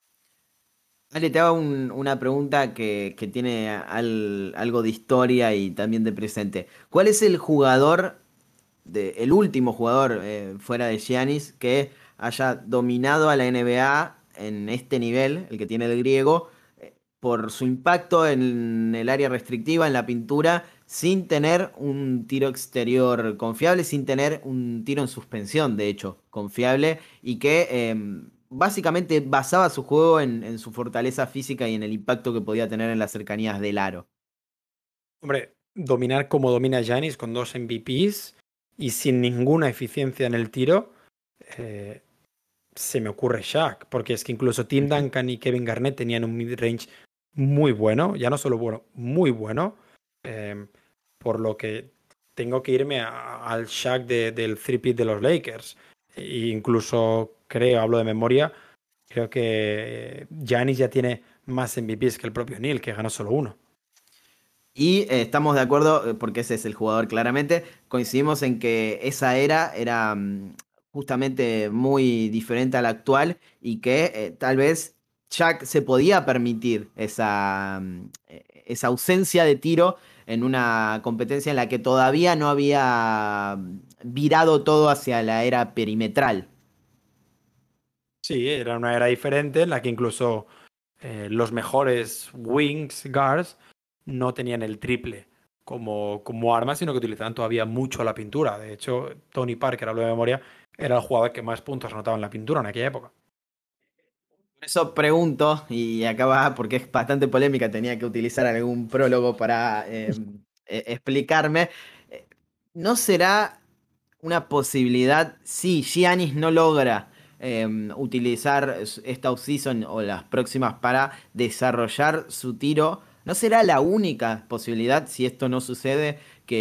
Ale, te hago una pregunta que tiene algo de historia y también de presente. ¿Cuál es el jugador, el último jugador fuera de Giannis que haya dominado a la NBA en este nivel, el que tiene el griego, por su impacto en el área restrictiva, en la pintura, sin tener un tiro exterior confiable, sin tener un tiro en suspensión, de hecho, confiable, y que básicamente basaba su juego en su fortaleza física y en el impacto que podía tener en las cercanías del aro? Hombre, dominar como domina Giannis con 2 MVPs y sin ninguna eficiencia en el tiro, se me ocurre Shaq, porque es que incluso Tim Duncan y Kevin Garnett tenían un mid-range muy bueno, ya no solo bueno, muy bueno, por lo que tengo que irme al Shaq del three-peat de los Lakers. E incluso hablo de memoria, creo que Giannis ya tiene más MVPs que el propio Neil, que ganó solo 1. Y estamos de acuerdo, porque ese es el jugador claramente, coincidimos en que esa era justamente muy diferente a la actual y que tal vez Shaq se podía permitir esa ausencia de tiro en una competencia en la que todavía no había virado todo hacia la era perimetral. Sí, era una era diferente en la que incluso los mejores wings, guards, no tenían el triple como arma, sino que utilizaban todavía mucho la pintura. De hecho, Tony Parker, hablo de memoria, era el jugador que más puntos anotaba en la pintura en aquella época. Por eso pregunto, y acá va porque es bastante polémica, tenía que utilizar algún prólogo para explicarme. ¿No será una posibilidad si Giannis no logra utilizar esta offseason o las próximas para desarrollar su tiro? ¿No será la única posibilidad, si esto no sucede,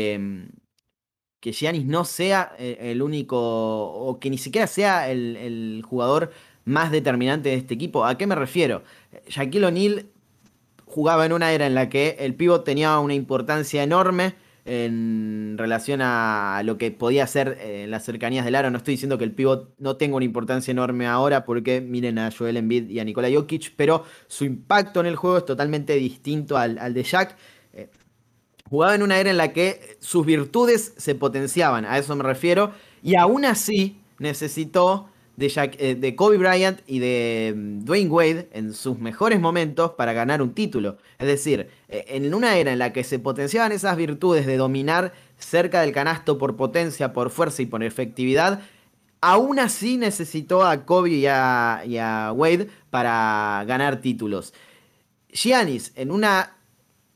que Giannis no sea el único, o que ni siquiera sea el jugador más determinante de este equipo? ¿A qué me refiero? Shaquille O'Neal jugaba en una era en la que el pívot tenía una importancia enorme en relación a lo que podía hacer en las cercanías del aro. No estoy diciendo que el pívot no tenga una importancia enorme ahora, porque miren a Joel Embiid y a Nikola Jokic, pero su impacto en el juego es totalmente distinto al de Shaq. Jugaba en una era en la que sus virtudes se potenciaban, a eso me refiero, y aún así necesitó de Kobe Bryant y de Dwayne Wade en sus mejores momentos para ganar un título. Es decir, en una era en la que se potenciaban esas virtudes de dominar cerca del canasto por potencia, por fuerza y por efectividad, aún así necesitó a Kobe y a Wade para ganar títulos. Giannis, en una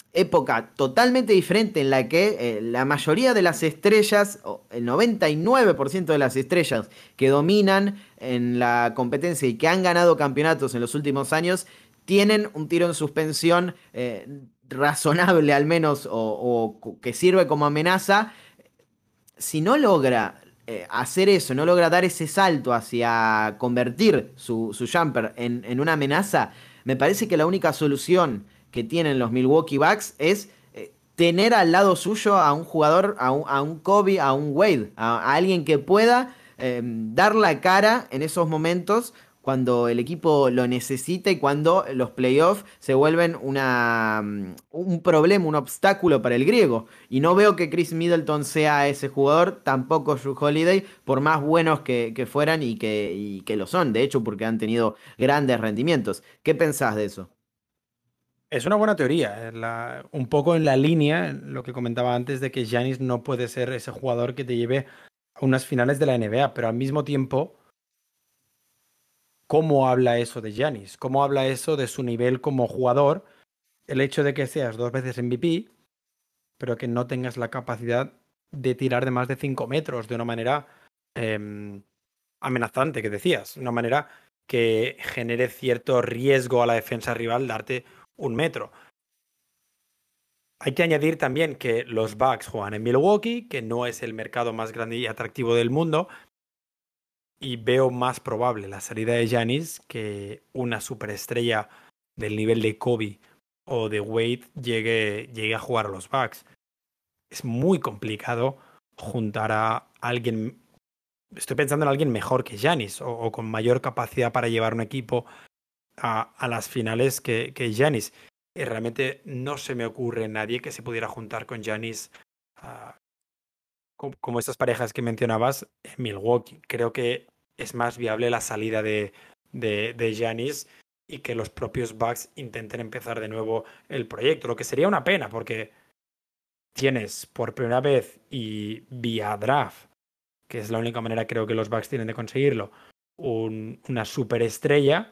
época totalmente diferente en la que la mayoría de las estrellas, o el 99% de las estrellas que dominan en la competencia y que han ganado campeonatos en los últimos años, tienen un tiro en suspensión razonable al menos, o que sirve como amenaza. Si no logra hacer eso, no logra dar ese salto hacia convertir su jumper en una amenaza, me parece que la única solución que tienen los Milwaukee Bucks es tener al lado suyo a un jugador, a un Kobe, a un Wade, a alguien que pueda dar la cara en esos momentos cuando el equipo lo necesita y cuando los playoffs se vuelven un problema, un obstáculo para el griego. Y no veo que Chris Middleton sea ese jugador, tampoco Jrue Holiday, por más buenos que fueran y que lo son, de hecho, porque han tenido grandes rendimientos. ¿Qué pensás de eso? Es una buena teoría, un poco en la línea, lo que comentaba antes, de que Giannis no puede ser ese jugador que te lleve a unas finales de la NBA, pero al mismo tiempo, ¿cómo habla eso de Giannis? ¿Cómo habla eso de su nivel como jugador? El hecho de que seas 2 veces MVP, pero que no tengas la capacidad de tirar de más de 5 metros de una manera amenazante, que decías, una manera que genere cierto riesgo a la defensa rival darte 1 metro. Hay que añadir también que los Bucks juegan en Milwaukee, que no es el mercado más grande y atractivo del mundo, y veo más probable la salida de Giannis que una superestrella del nivel de Kobe o de Wade llegue a jugar a los Bucks. Es muy complicado juntar a alguien. Estoy pensando en alguien mejor que Giannis o con mayor capacidad para llevar un equipo a las finales que Giannis. Y realmente no se me ocurre nadie que se pudiera juntar con Giannis como estas parejas que mencionabas en Milwaukee. Creo que es más viable la salida de Giannis y que los propios Bucks intenten empezar de nuevo el proyecto, lo que sería una pena porque tienes por primera vez y vía draft, que es la única manera creo que los Bucks tienen de conseguirlo, una superestrella,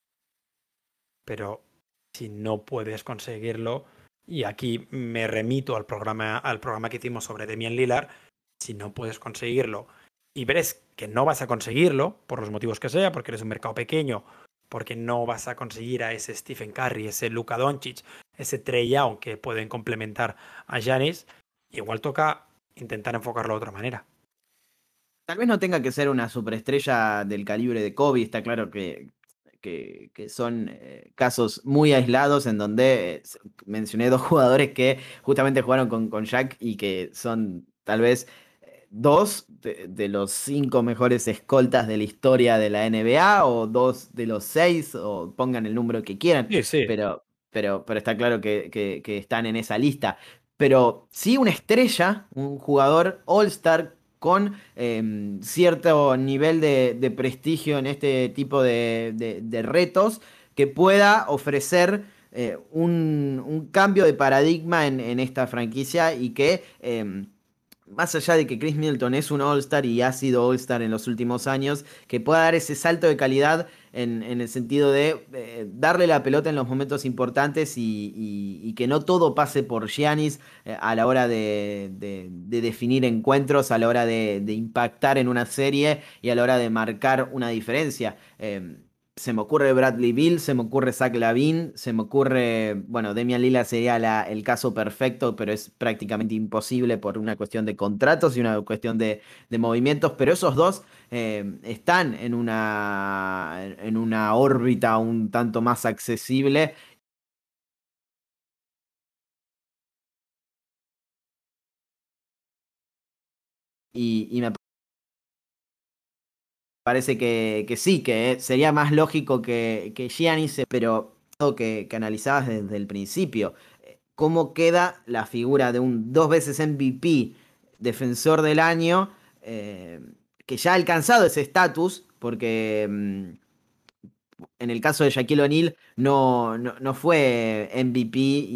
pero si no puedes conseguirlo, y aquí me remito al programa que hicimos sobre Damian Lillard, si no puedes conseguirlo y ves que no vas a conseguirlo, por los motivos que sea, porque eres un mercado pequeño, porque no vas a conseguir a ese Stephen Curry, ese Luka Doncic, ese Trae Young que pueden complementar a Giannis, igual toca intentar enfocarlo de otra manera. Tal vez no tenga que ser una superestrella del calibre de Kobe, está claro que son casos muy aislados en donde mencioné 2 jugadores que justamente jugaron con Shaq y que son tal vez 2 de los 5 mejores escoltas de la historia de la NBA o 2 de los 6, o pongan el número que quieran, Sí. pero está claro que están en esa lista. Pero sí una estrella, un jugador All-Star con cierto nivel de prestigio en este tipo de retos, que pueda ofrecer un cambio de paradigma en esta franquicia y que más allá de que Chris Middleton es un All-Star y ha sido All-Star en los últimos años, que pueda dar ese salto de calidad en el sentido de darle la pelota en los momentos importantes y que no todo pase por Giannis a la hora de definir encuentros, a la hora de impactar en una serie y a la hora de marcar una diferencia. Se me ocurre Bradley Beal, se me ocurre Zach LaVine, se me ocurre, bueno, Damian Lillard sería el caso perfecto, pero es prácticamente imposible por una cuestión de contratos y una cuestión de movimientos, pero esos dos están en una órbita un tanto más accesible. Y me parece que sí, que sería más lógico que Giannis, pero que analizabas desde el principio. ¿Cómo queda la figura de un 2 veces MVP, defensor del año, que ya ha alcanzado ese estatus? Porque en el caso de Shaquille O'Neal no fue MVP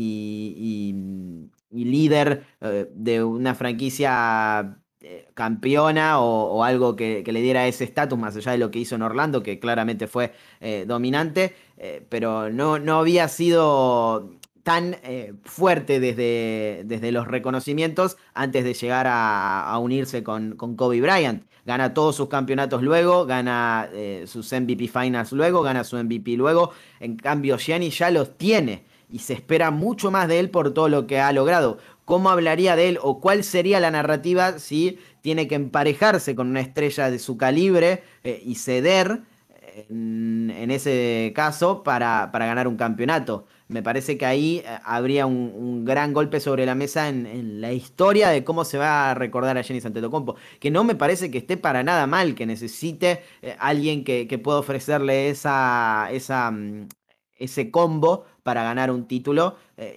y líder de una franquicia campeona o algo que le diera ese estatus, más allá de lo que hizo en Orlando, que claramente fue dominante, pero no había sido tan fuerte desde los reconocimientos antes de llegar a unirse con Kobe Bryant. Gana todos sus campeonatos luego, gana sus MVP Finals luego, gana su MVP luego. En cambio, Giannis ya los tiene y se espera mucho más de él por todo lo que ha logrado. ¿Cómo hablaría de él o cuál sería la narrativa si tiene que emparejarse con una estrella de su calibre y ceder en ese caso para ganar un campeonato? Me parece que ahí habría un gran golpe sobre la mesa en la historia de cómo se va a recordar a Giannis Antetokounmpo, que no me parece que esté para nada mal, que necesite alguien que pueda ofrecerle ese combo para ganar un título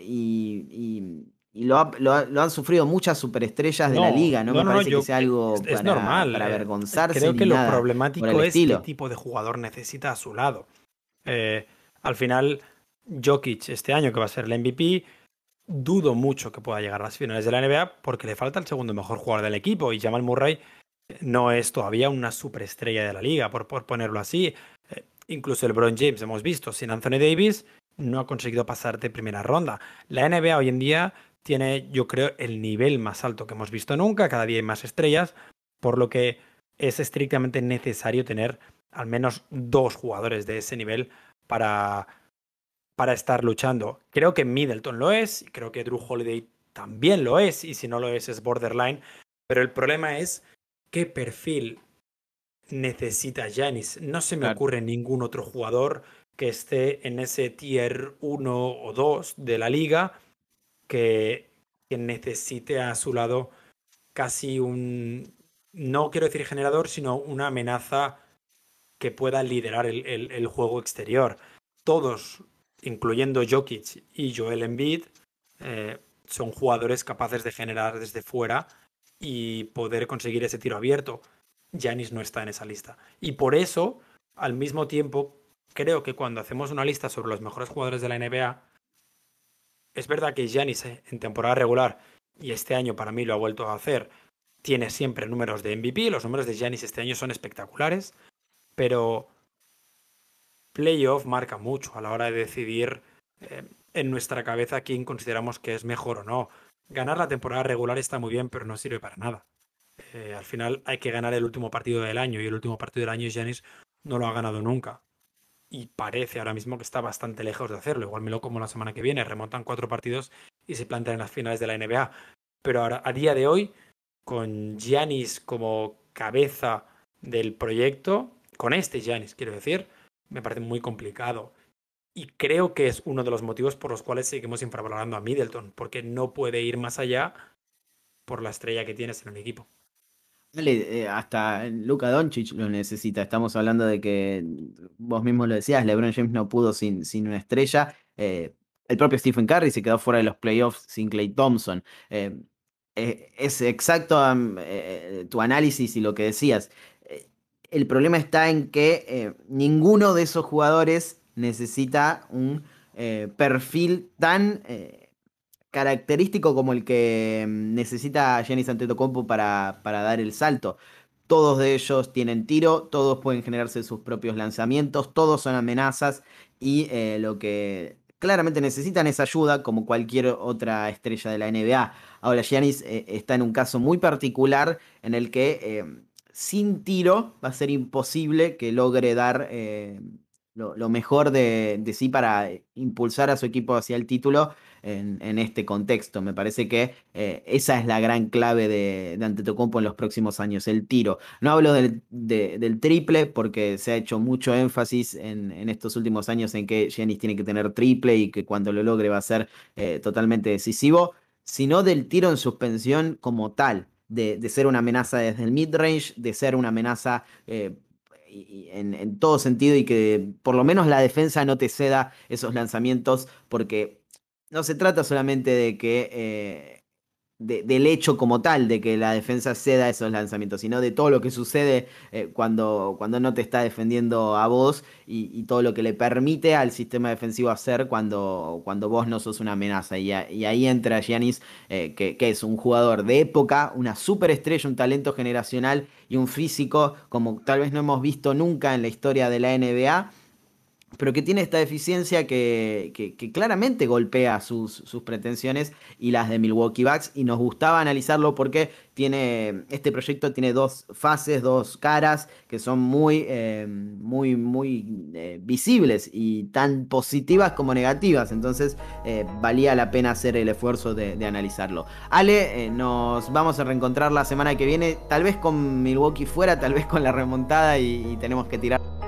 y lo han sufrido muchas superestras de la liga. No me parece que sea algo es normal. para avergonzarse. Creo ni que lo nada problemático por el es estilo. qué tipo de jugador necesita a su lado. Al final, Jokic este año, que va a ser el MVP, dudo mucho que pueda llegar a las finales de la NBA porque le falta el segundo mejor jugador del equipo y Jamal Murray no es todavía una superestrella de la liga, por ponerlo así. Incluso el LeBron James, hemos visto, sin Anthony Davis, no ha conseguido pasar de primera ronda. La NBA hoy en día tiene, yo creo, el nivel más alto que hemos visto nunca, cada día hay más estrellas, por lo que es estrictamente necesario tener al menos 2 jugadores de ese nivel para estar luchando. Creo que Middleton lo es, y creo que Drew Holiday también lo es, y si no lo es borderline, pero el problema es qué perfil necesita Giannis. No se me ocurre ningún otro jugador que esté en ese tier 1 o 2 de la liga que necesite a su lado casi no quiero decir generador, sino una amenaza que pueda liderar el juego exterior. Todos, incluyendo Jokic y Joel Embiid, son jugadores capaces de generar desde fuera y poder conseguir ese tiro abierto. Giannis no está en esa lista. Y por eso, al mismo tiempo, creo que cuando hacemos una lista sobre los mejores jugadores de la NBA, es verdad que Giannis en temporada regular, y este año para mí lo ha vuelto a hacer, tiene siempre números de MVP. Los números de Giannis este año son espectaculares, pero playoff marca mucho a la hora de decidir en nuestra cabeza quién consideramos que es mejor o no. Ganar la temporada regular está muy bien, pero no sirve para nada. Al final hay que ganar el último partido del año, y el último partido del año Giannis no lo ha ganado nunca. Y parece ahora mismo que está bastante lejos de hacerlo. Igual me lo como la semana que viene, remontan 4 partidos y se plantean en las finales de la NBA. Pero ahora, a día de hoy, con Giannis como cabeza del proyecto, con este Giannis quiero decir, me parece muy complicado. Y creo que es uno de los motivos por los cuales seguimos infravalorando a Middleton, porque no puede ir más allá por la estrella que tienes en el equipo. Hasta Luka Doncic lo necesita. Estamos hablando de que vos mismo lo decías, LeBron James no pudo sin una estrella. El propio Stephen Curry se quedó fuera de los playoffs sin Klay Thompson. Es exacto tu análisis y lo que decías. El problema está en que ninguno de esos jugadores necesita un perfil tan característico como el que necesita Giannis Antetokounmpo para dar el salto. Todos de ellos tienen tiro, todos pueden generarse sus propios lanzamientos, todos son amenazas y lo que claramente necesitan es ayuda como cualquier otra estrella de la NBA. Ahora Giannis está en un caso muy particular en el que sin tiro va a ser imposible que logre dar lo mejor de sí para impulsar a su equipo hacia el título en este contexto. Me parece que esa es la gran clave de Antetokounmpo en los próximos años, el tiro. No hablo del triple porque se ha hecho mucho énfasis en estos últimos años en que Giannis tiene que tener triple y que cuando lo logre va a ser totalmente decisivo, sino del tiro en suspensión como tal, de ser una amenaza desde el mid-range, de ser una amenaza en todo sentido y que por lo menos la defensa no te ceda esos lanzamientos, porque no se trata solamente de que del hecho como tal de que la defensa ceda esos lanzamientos, sino de todo lo que sucede cuando no te está defendiendo a vos y todo lo que le permite al sistema defensivo hacer cuando vos no sos una amenaza. Y ahí entra Giannis, que es un jugador de época, una superestrella, un talento generacional y un físico como tal vez no hemos visto nunca en la historia de la NBA. pero que tiene esta deficiencia que claramente golpea sus pretensiones y las de Milwaukee Bucks, y nos gustaba analizarlo porque este proyecto tiene dos fases, dos caras que son muy visibles y tan positivas como negativas, entonces valía la pena hacer el esfuerzo de analizarlo. Ale, nos vamos a reencontrar la semana que viene, tal vez con Milwaukee fuera, tal vez con la remontada y tenemos que tirar